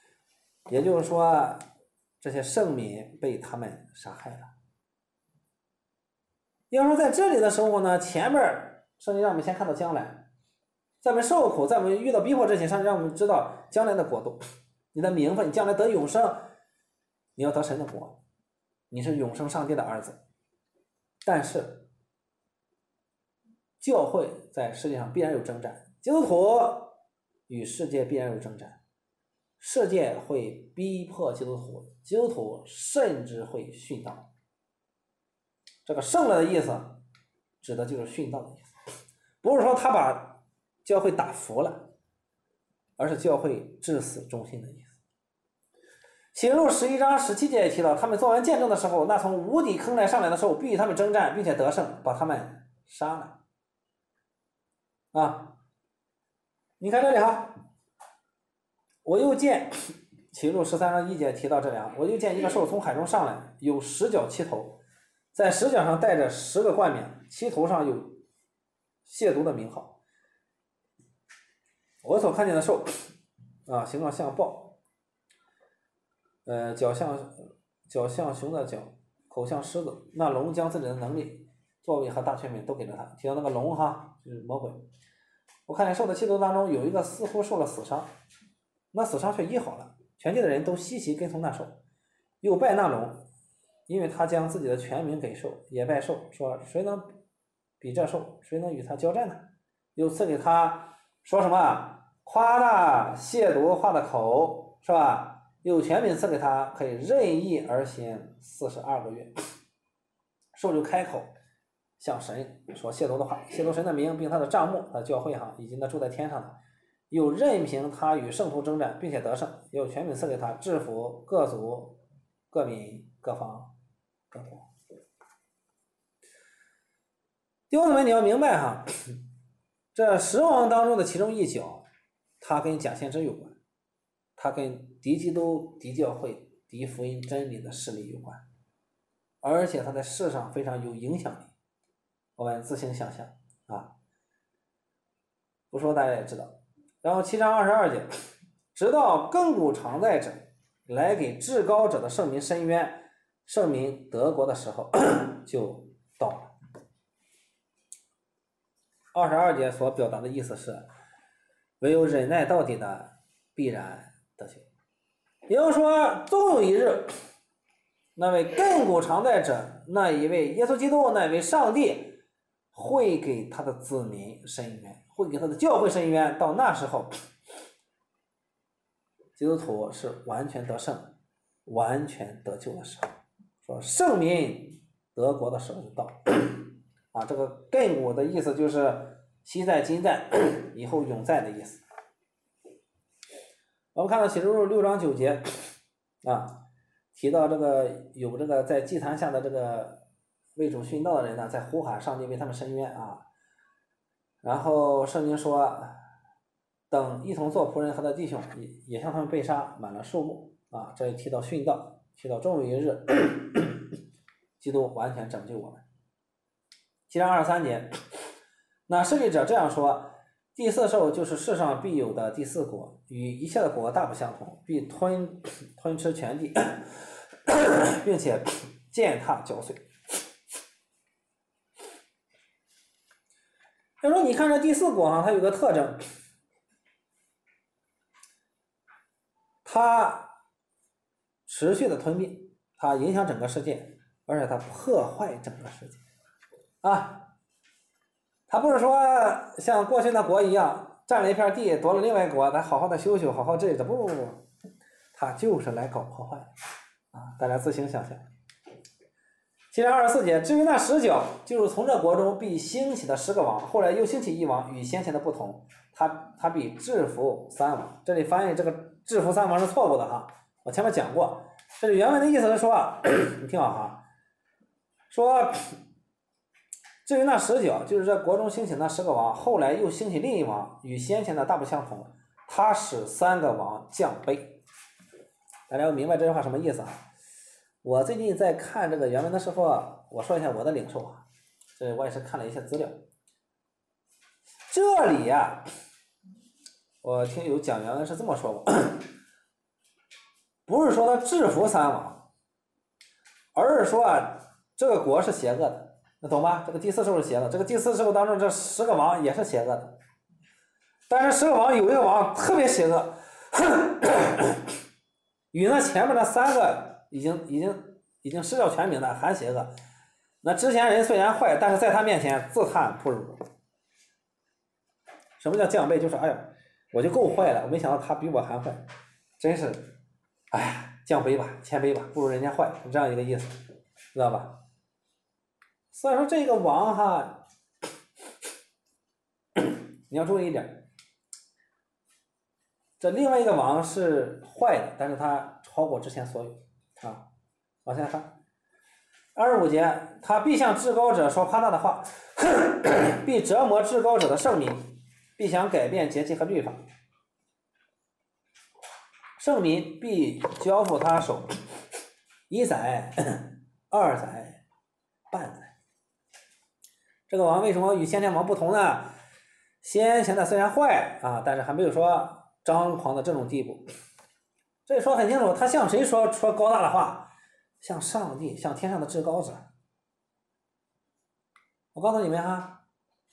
也就是说这些圣民被他们杀害了。 要说在这里的时候呢，前面圣经让我们先看到将来，在我们受苦，在我们遇到逼迫之前，上帝让我们知道将来的国度，你的名分，你将来得永生，你要得神的国，你是永生上帝的儿子。但是教会在世界上必然有征战，基督徒与世界必然有征战，世界会逼迫基督徒，基督徒甚至会殉道。这个胜了的意思指的就是殉道的意思，不是说他把教会打服了，而是教会至死忠心的意思。启示录11章17节也提到，他们做完见证的时候，那从无底坑内上来的时候必与他们征战，并且得胜，把他们杀了。你看这里哈，我又见启示录13章1节提到这里啊，我又见一个兽从海中上来，有10角7头，在10角上带着10个冠冕，7头上有亵渎的名号。我所看见的兽形状像豹，脚像熊的脚，口像狮子。那龙将自己的能力、作为和大权柄都给了他。提到那个龙哈，就是魔鬼。我看见兽的7头当中有一个似乎受了死伤，那死伤却医好了。全地的人都稀奇跟从那兽，又拜那龙，因为他将自己的权柄给兽，也拜兽，说谁能比这兽，谁能与他交战呢？又赐给他说什么夸大亵渎话的口，是吧？有权柄赐给他，可以任意而行42个月。兽就开口向神说亵渎的话，亵渎神的名，并他的帐幕、他的教会以及那住在天上的，又任凭他与圣徒征战，并且得胜，也有权柄赐给他，制服各族、各民、各方、各国。弟兄们，你要明白这10王当中的其中一角，它跟假先知有关，它跟敌基督、敌教会、敌福音真理的势力有关，而且它在世上非常有影响力。我们自行想象不说大家也知道。然后7章22节，直到亘古常在者来给至高者的圣民伸冤，圣民得国的时候就到了。22节所表达的意思是，唯有忍耐到底的必然得救。也就是说，终有一日，那位亘古常在者，那一位耶稣基督，那位上帝会给他的子民伸冤，会给他的教会伸冤。到那时候，基督徒是完全得胜、完全得救的时候。说圣民得国的时候就到了。这个亘古的意思就是昔在、今在、以后永在的意思。我们看到启示录6章9节提到这个有这个在祭坛下的这个为主殉道的人呢，在呼喊上帝为他们伸冤然后圣经说，等一同做仆人和他弟兄也向他们被杀，满了数目这里提到殉道，提到终有一日基督完全拯救我们。7章23节，那设计者这样说，第4兽就是世上必有的第4国，与一切的国大不相同，必吞吃全地并且践踏嚼碎。就说你看这第4国它有个特征，它持续的吞并，它影响整个世界，而且它破坏整个世界它不是说像过去那国一样占了一片地夺了另外一国，咱好好的修修，好好治治，不，它就是来搞破坏大家自行想象。7章24节，至于那10角，就是从这国中必兴起的10个王，后来又兴起一王，与先前的不同，他必制服3王。这里翻译这个制服3王是错误的我前面讲过，这里原文的意思是说你听好说至于那10角，就是这国中兴起那10个王，后来又兴起另一王，与先前的大不相同，他使3个王降卑。大家要明白这句话什么意思我最近在看这个原文的时候我说一下我的领受这我也是看了一些资料。这里我听有讲原文是这么说过，不是说他制服3王，而是说这个国是邪恶的， 懂吧？这个第4兽是邪恶，这个第4兽当中这10个王也是邪恶的，但是10个王有一个王特别邪恶，与那前面那3个已经失掉全名的还邪恶。那之前人虽然坏，但是在他面前自叹不如。什么叫降辈？就是哎呀，我就够坏了，我没想到他比我还坏，真是，哎呀，降卑吧，谦卑吧，不如人家坏，是这样一个意思，知道吧？所以说这个王哈，你要注意一点，这另外一个王是坏的，但是他超过之前所有啊。往下看，25节，他必向至高者说夸大的话，必折磨至高者的圣民，必想改变节期和律法，圣民必交付他手1载、2载、半载。这个王为什么与先前王不同呢？先前的虽然坏啊，但是还没有说张狂的这种地步。这里说很清楚，他向谁说高大的话？向上帝，向天上的至高者。我告诉你们哈，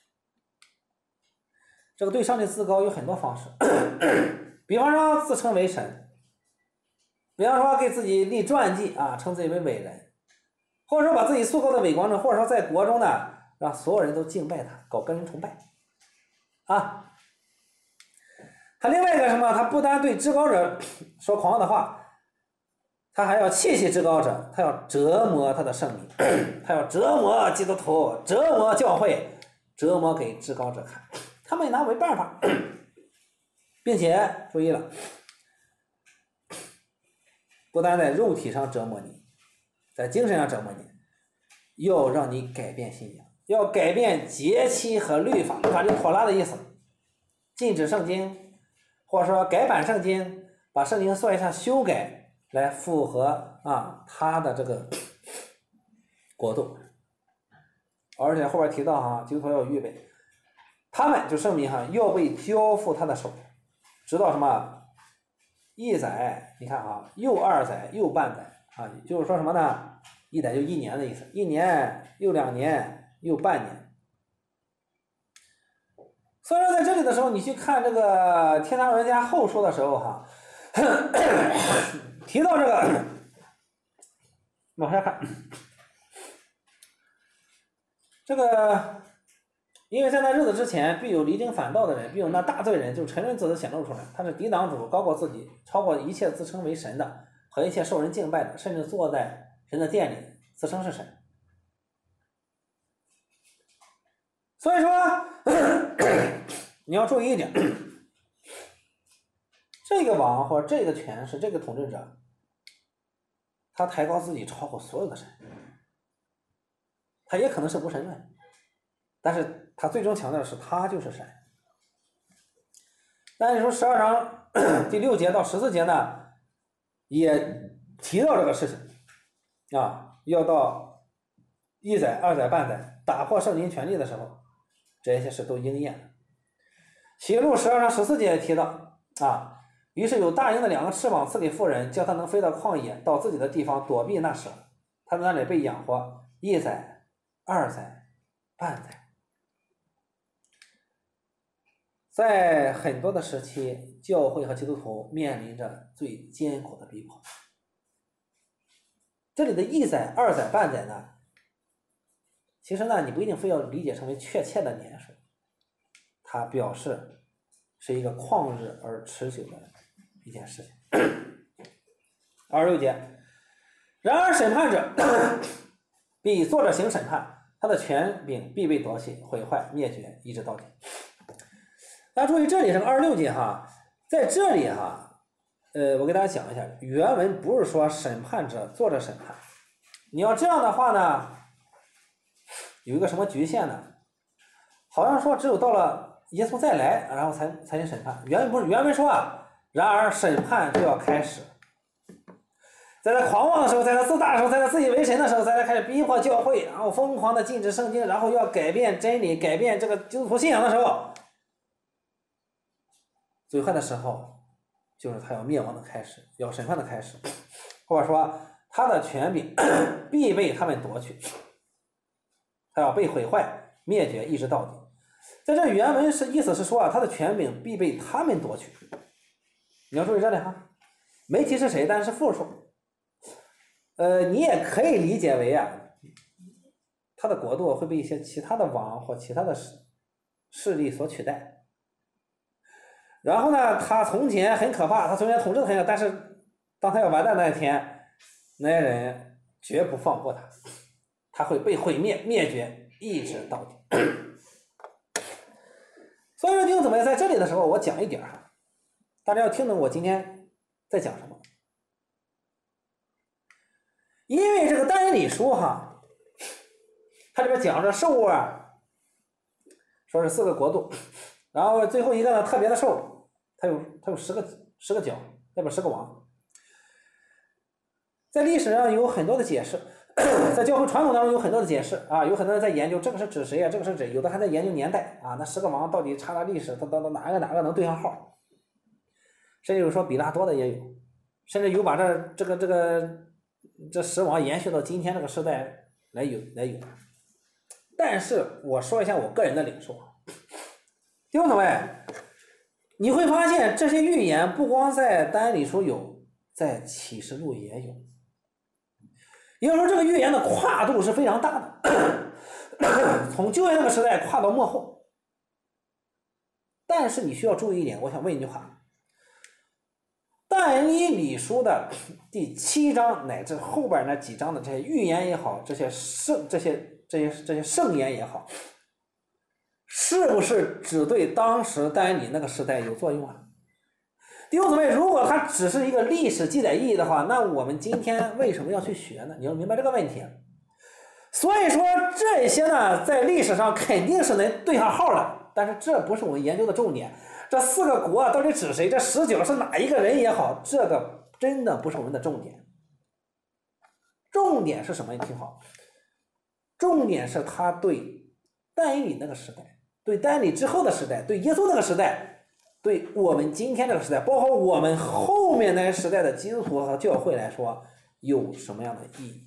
这个对上帝自高有很多方式，比方说自称为神，比方说给自己立传记啊，称自己为伟人，或者说把自己塑造的伟光正，或者说在国中呢让所有人都敬拜他，搞个人崇拜啊。他另外一个什么？他不单对至高者说狂傲的话，他还要气至高者，他要折磨他的圣民，他要折磨基督徒，折磨教会，折磨给至高者看，他们也拿没办法，并且注意了，不单在肉体上折磨你，在精神上折磨你，要让你改变信仰，要改变节期和律法，律法就妥拉的意思，禁止圣经，或者说改版圣经，把圣经算上修改。来符合他的这个国度，而且后边提到基督徒要预备，他们就圣民要被交付他的手，直到什么1载，你看又2载又半载就是说什么呢？1载就1年的意思，1年又2年又半年。所以说在这里的时候，你去看这个天堂人家后书的时候提到这个，往下看，这个，因为在那日子之前，必有离经反道的人，必有那大罪人，就承认自己显露出来，他是抵挡主，高过自己，超过一切自称为神的和一切受人敬拜的，甚至坐在神的殿里自称是神。所以说，你要注意一点。这个王或者这个权势，这个统治者，他抬高自己超过所有的神，他也可能是无神论，但是他最终强调的是他就是神。但是说12章第6节到14节呢，也提到这个事情要到1载、2载、半载打破圣经权力的时候，这些事都应验了。启示录12章14节也提到于是有大鹰的2个翅膀赐给妇人，叫他能飞到旷野，到自己的地方躲避那蛇。他在那里被养活1载、2载、半载。在很多的时期，教会和基督徒面临着最艰苦的逼迫。这里的1载、2载、半载呢，其实呢，你不一定非要理解成为确切的年数，它表示是一个旷日而持久的一件事情。26节，然而审判者必坐着行审判，他的权柄必被夺去、毁坏、灭绝，一直到底。大家注意，这里是26节在这里我给大家讲一下，原文不是说审判者坐着审判，你要这样的话呢，有一个什么局限呢？好像说只有到了耶稣再来，然后才行审判。原文不是，原文说然而审判就要开始。在他狂妄的时候，在他自大的时候，在他自以为神的时候，在他开始逼迫教会，然后疯狂的禁止圣经，然后要改变真理，改变这个基督徒信仰的时候，最坏的时候就是他要灭亡的开始，要审判的开始，或者说他的权柄必被他们夺去。 他要被毁坏、灭绝，一直到底。在这原文意思是说啊，他的权柄必被他们夺取。你要注意这里哈，没提是谁，但是复数。你也可以理解为啊，他的国度会被一些其他的王或其他的势力所取代。然后呢，他从前很可怕，他从前统治的很可怕，但是当他要完蛋那一天，那些人绝不放过他，他会被毁灭、灭绝，一直到底。所以说，弟兄姊妹，在这里的时候，我讲一点哈，大家要听懂我今天在讲什么。因为这个但以理书哈，它里边讲着兽啊，说是4个国度，然后最后一个呢特别的兽，它有10个角，代表10个王。在历史上有很多的解释，在教会传统当中有很多的解释啊，有很多人在研究这个是指谁啊，这个是指，有的还在研究年代啊，那10个王到底查查历史，它到哪个能对上号，甚至有说比拉多的也有，甚至有把这10王延续到今天这个时代来有。但是我说一下我个人的领受，弟兄姊妹，你会发现这些预言不光在但以理书有，在启示录也有。也就是说，这个预言的跨度是非常大的，从旧约那个时代跨到末后。但是你需要注意一点，我想问一句话：但以理书的第7章乃至后边那几章的这些预言也好，这些圣言也好，是不是只对当时但以理那个时代有作用啊？弟兄姊妹，如果它只是一个历史记载意义的话，那我们今天为什么要去学呢？你要明白这个问题。所以说这些呢，在历史上肯定是能对上号的，但是这不是我们研究的重点。这4个国到底指谁？这10角是哪一个人也好，这个真的不是我们的重点。重点是什么？你听好，重点是他对但以理那个时代，对但以理之后的时代，对耶稣那个时代，对我们今天这个时代，包括我们后面那个时代的基督徒和教会来说，有什么样的意义？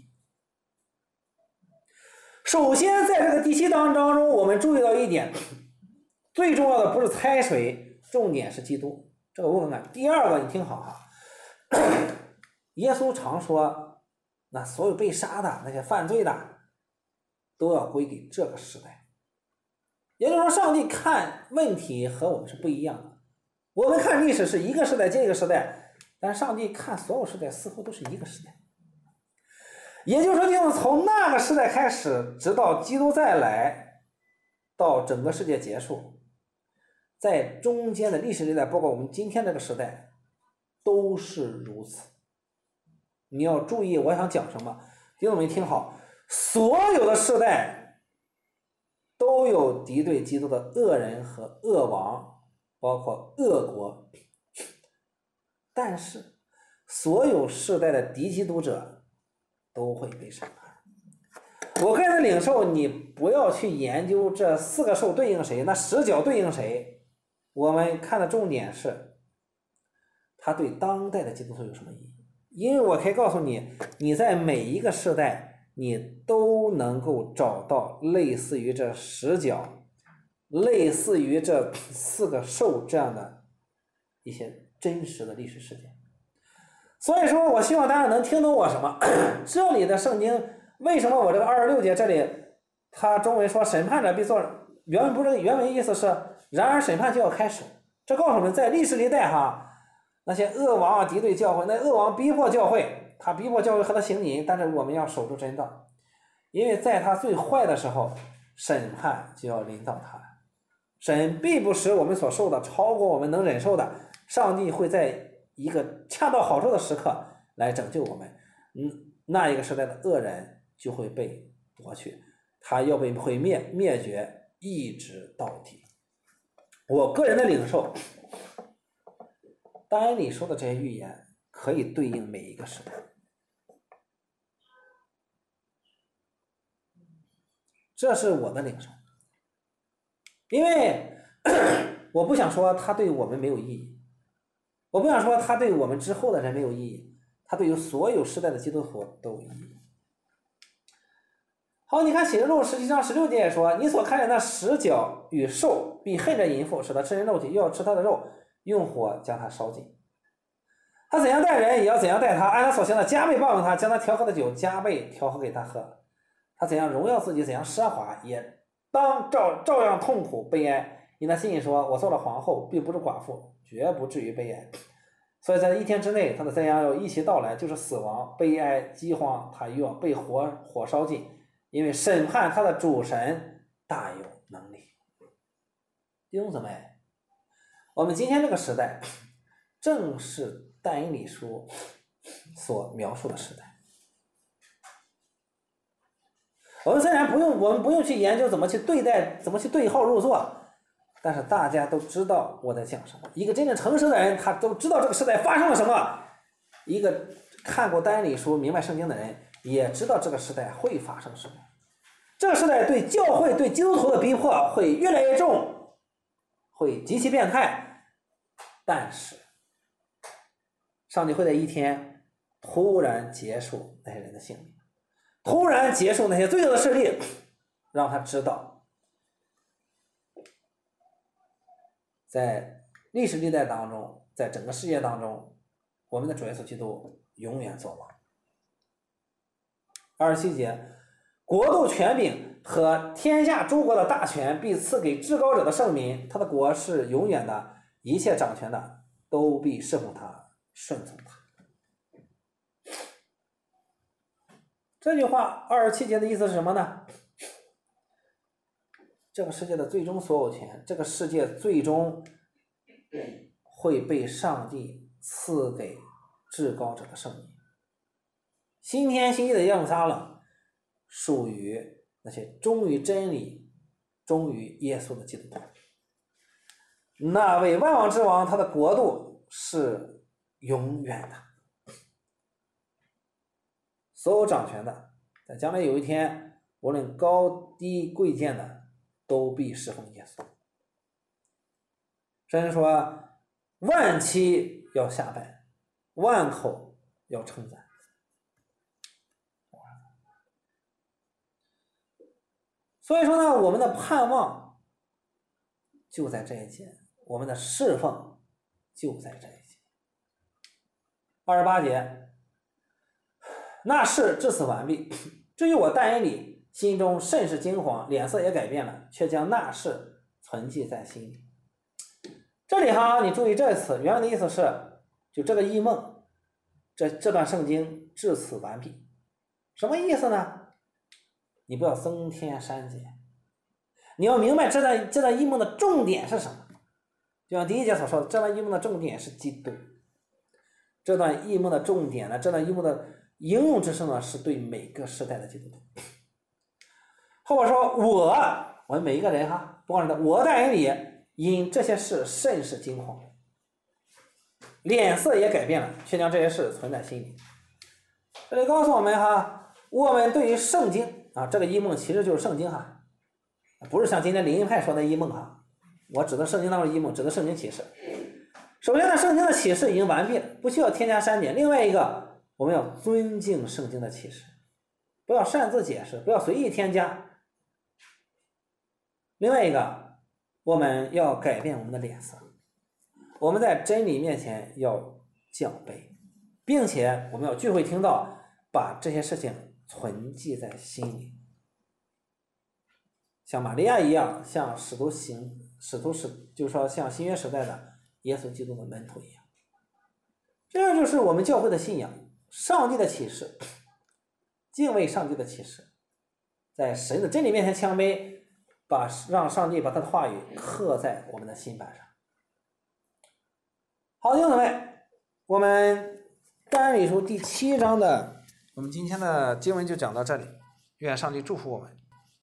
首先，在这个第7章当中，我们注意到一点，最重要的不是猜谁，重点是基督。这个我看看。第二个，你听好哈，耶稣常说，那所有被杀的那些犯罪的，都要归给这个时代。也就是说，上帝看问题和我们是不一样的。我们看历史是一个时代接一个时代，但上帝看所有时代似乎都是一个时代。也就是说，就是从那个时代开始，直到基督再来，到整个世界结束，在中间的历史时代，包括我们今天这个时代，都是如此。你要注意我想讲什么，弟兄们听好，所有的世代都有敌对基督的恶人和恶王，包括恶国，但是所有世代的敌基督者都会被审判。我个人的领受，你不要去研究这4个兽对应谁，那10角对应谁，我们看的重点是它对当代的基督徒有什么意义。因为我可以告诉你，你在每一个世代你都能够找到类似于这10角，类似于这4个兽这样的一些真实的历史事件。所以说我希望大家能听懂我什么。这里的圣经为什么我这个26节这里他中文说审判者必做，原文意思是然而审判就要开始。这告诉我们在历史历代哈，那些恶王啊敌对教会，那恶王逼迫教会，他逼迫教会和他行淫，但是我们要守住真道，因为在他最坏的时候审判就要临到他。神必不使我们所受的超过我们能忍受的，上帝会在一个恰到好处的时刻来拯救我们。那一个时代的恶人就会被夺去，他要被毁灭灭绝，一直到底。我个人的领受，但以理说的这些预言可以对应每一个时代。这是我的领受，因为我不想说它对我们没有意义，我不想说它对我们之后的人没有意义，它对于所有时代的基督徒都有意义。 好，你看启示录17章16节也说，你所看见的十角与兽必恨着淫妇，使他吃人肉体，又要吃他的肉，用火将他烧尽。他怎样待人，也要怎样待他，按他所行的加倍报应他，将他调和的酒加倍调和给他喝。他怎样荣耀自己，怎样奢华，也当照样痛苦悲哀。因他心里说，我做了皇后，并不是寡妇，绝不至于悲哀。所以在一天之内，他的灾殃要一起到来，就是死亡、悲哀、饥荒，他又要被火烧尽，因为审判他的主神大有能力。弟兄姊妹，我们今天这个时代正是但以理书所描述的时代。我们不用去研究怎么去对待，怎么去对号入座，但是大家都知道我在讲什么。一个真正诚实的人，他都知道这个时代发生了什么。一个看过但以理书、明白圣经的人，也知道这个时代会发生什么。这个时代对教会、对基督徒的逼迫会越来越重，会极其变态，但是上帝会在一天突然结束那些人的性命，突然结束那些罪恶的势力，让他知道在历史历代当中，在整个世界当中，我们的主耶稣基督永远作王。27节，国度权柄和天下诸国的大权必赐给至高者的圣民，他的国是永远的，一切掌权的都必侍奉他，顺从他。这句话27节的意思是什么呢？这个世界的最终所有权，这个世界最终会被上帝赐给至高者的圣民。新天新地的耶路撒冷属于那些忠于真理、忠于耶稣的基督徒。那位万王之王，他的国度是永远的。所有掌权的，在将来有一天，无论高低贵贱的，都必侍奉耶稣。圣经说，万期要下拜，万口要称赞。所以说呢，我们的盼望就在这一节，我们的侍奉就在这一节。28节，那事至此完毕。至于我但以理，心中甚是惊惶，脸色也改变了，却将那事存记在心里。这里你注意这词，原文的意思是，就这个异梦，这段圣经至此完毕。什么意思呢？你不要增添删减，你要明白这段异梦的重点是什么。就像第一节所说的，这段异梦的重点是基督。这段异梦的重点呢，这段异梦的应用之声呢，是对每个时代的基督徒。后边说，我们每一个人不光是我但以理因这些事甚是惊慌，脸色也改变了，却将这些事存在心里。这里告诉我们我们对于圣经这个异梦其实就是圣经不是像今天灵恩派说的异梦我指的圣经当中的异梦，指的圣经启示。首先呢，圣经的启示已经完毕了，不需要添加删减。另外一个，我们要尊敬圣经的启示，不要擅自解释，不要随意添加。另外一个，我们要改变我们的脸色，我们在真理面前要降卑，并且我们要聚会听到，把这些事情存记在心里，像玛利亚一样，像就是说像新约时代的耶稣基督的门徒一样。这就是我们教会的信仰，上帝的启示，敬畏上帝的启示，在神的真理面前谦卑，让上帝把他的话语刻在我们的心板上。好，弟兄姊妹，我们但以理书第7章的我们今天的经文就讲到这里，愿上帝祝福我们。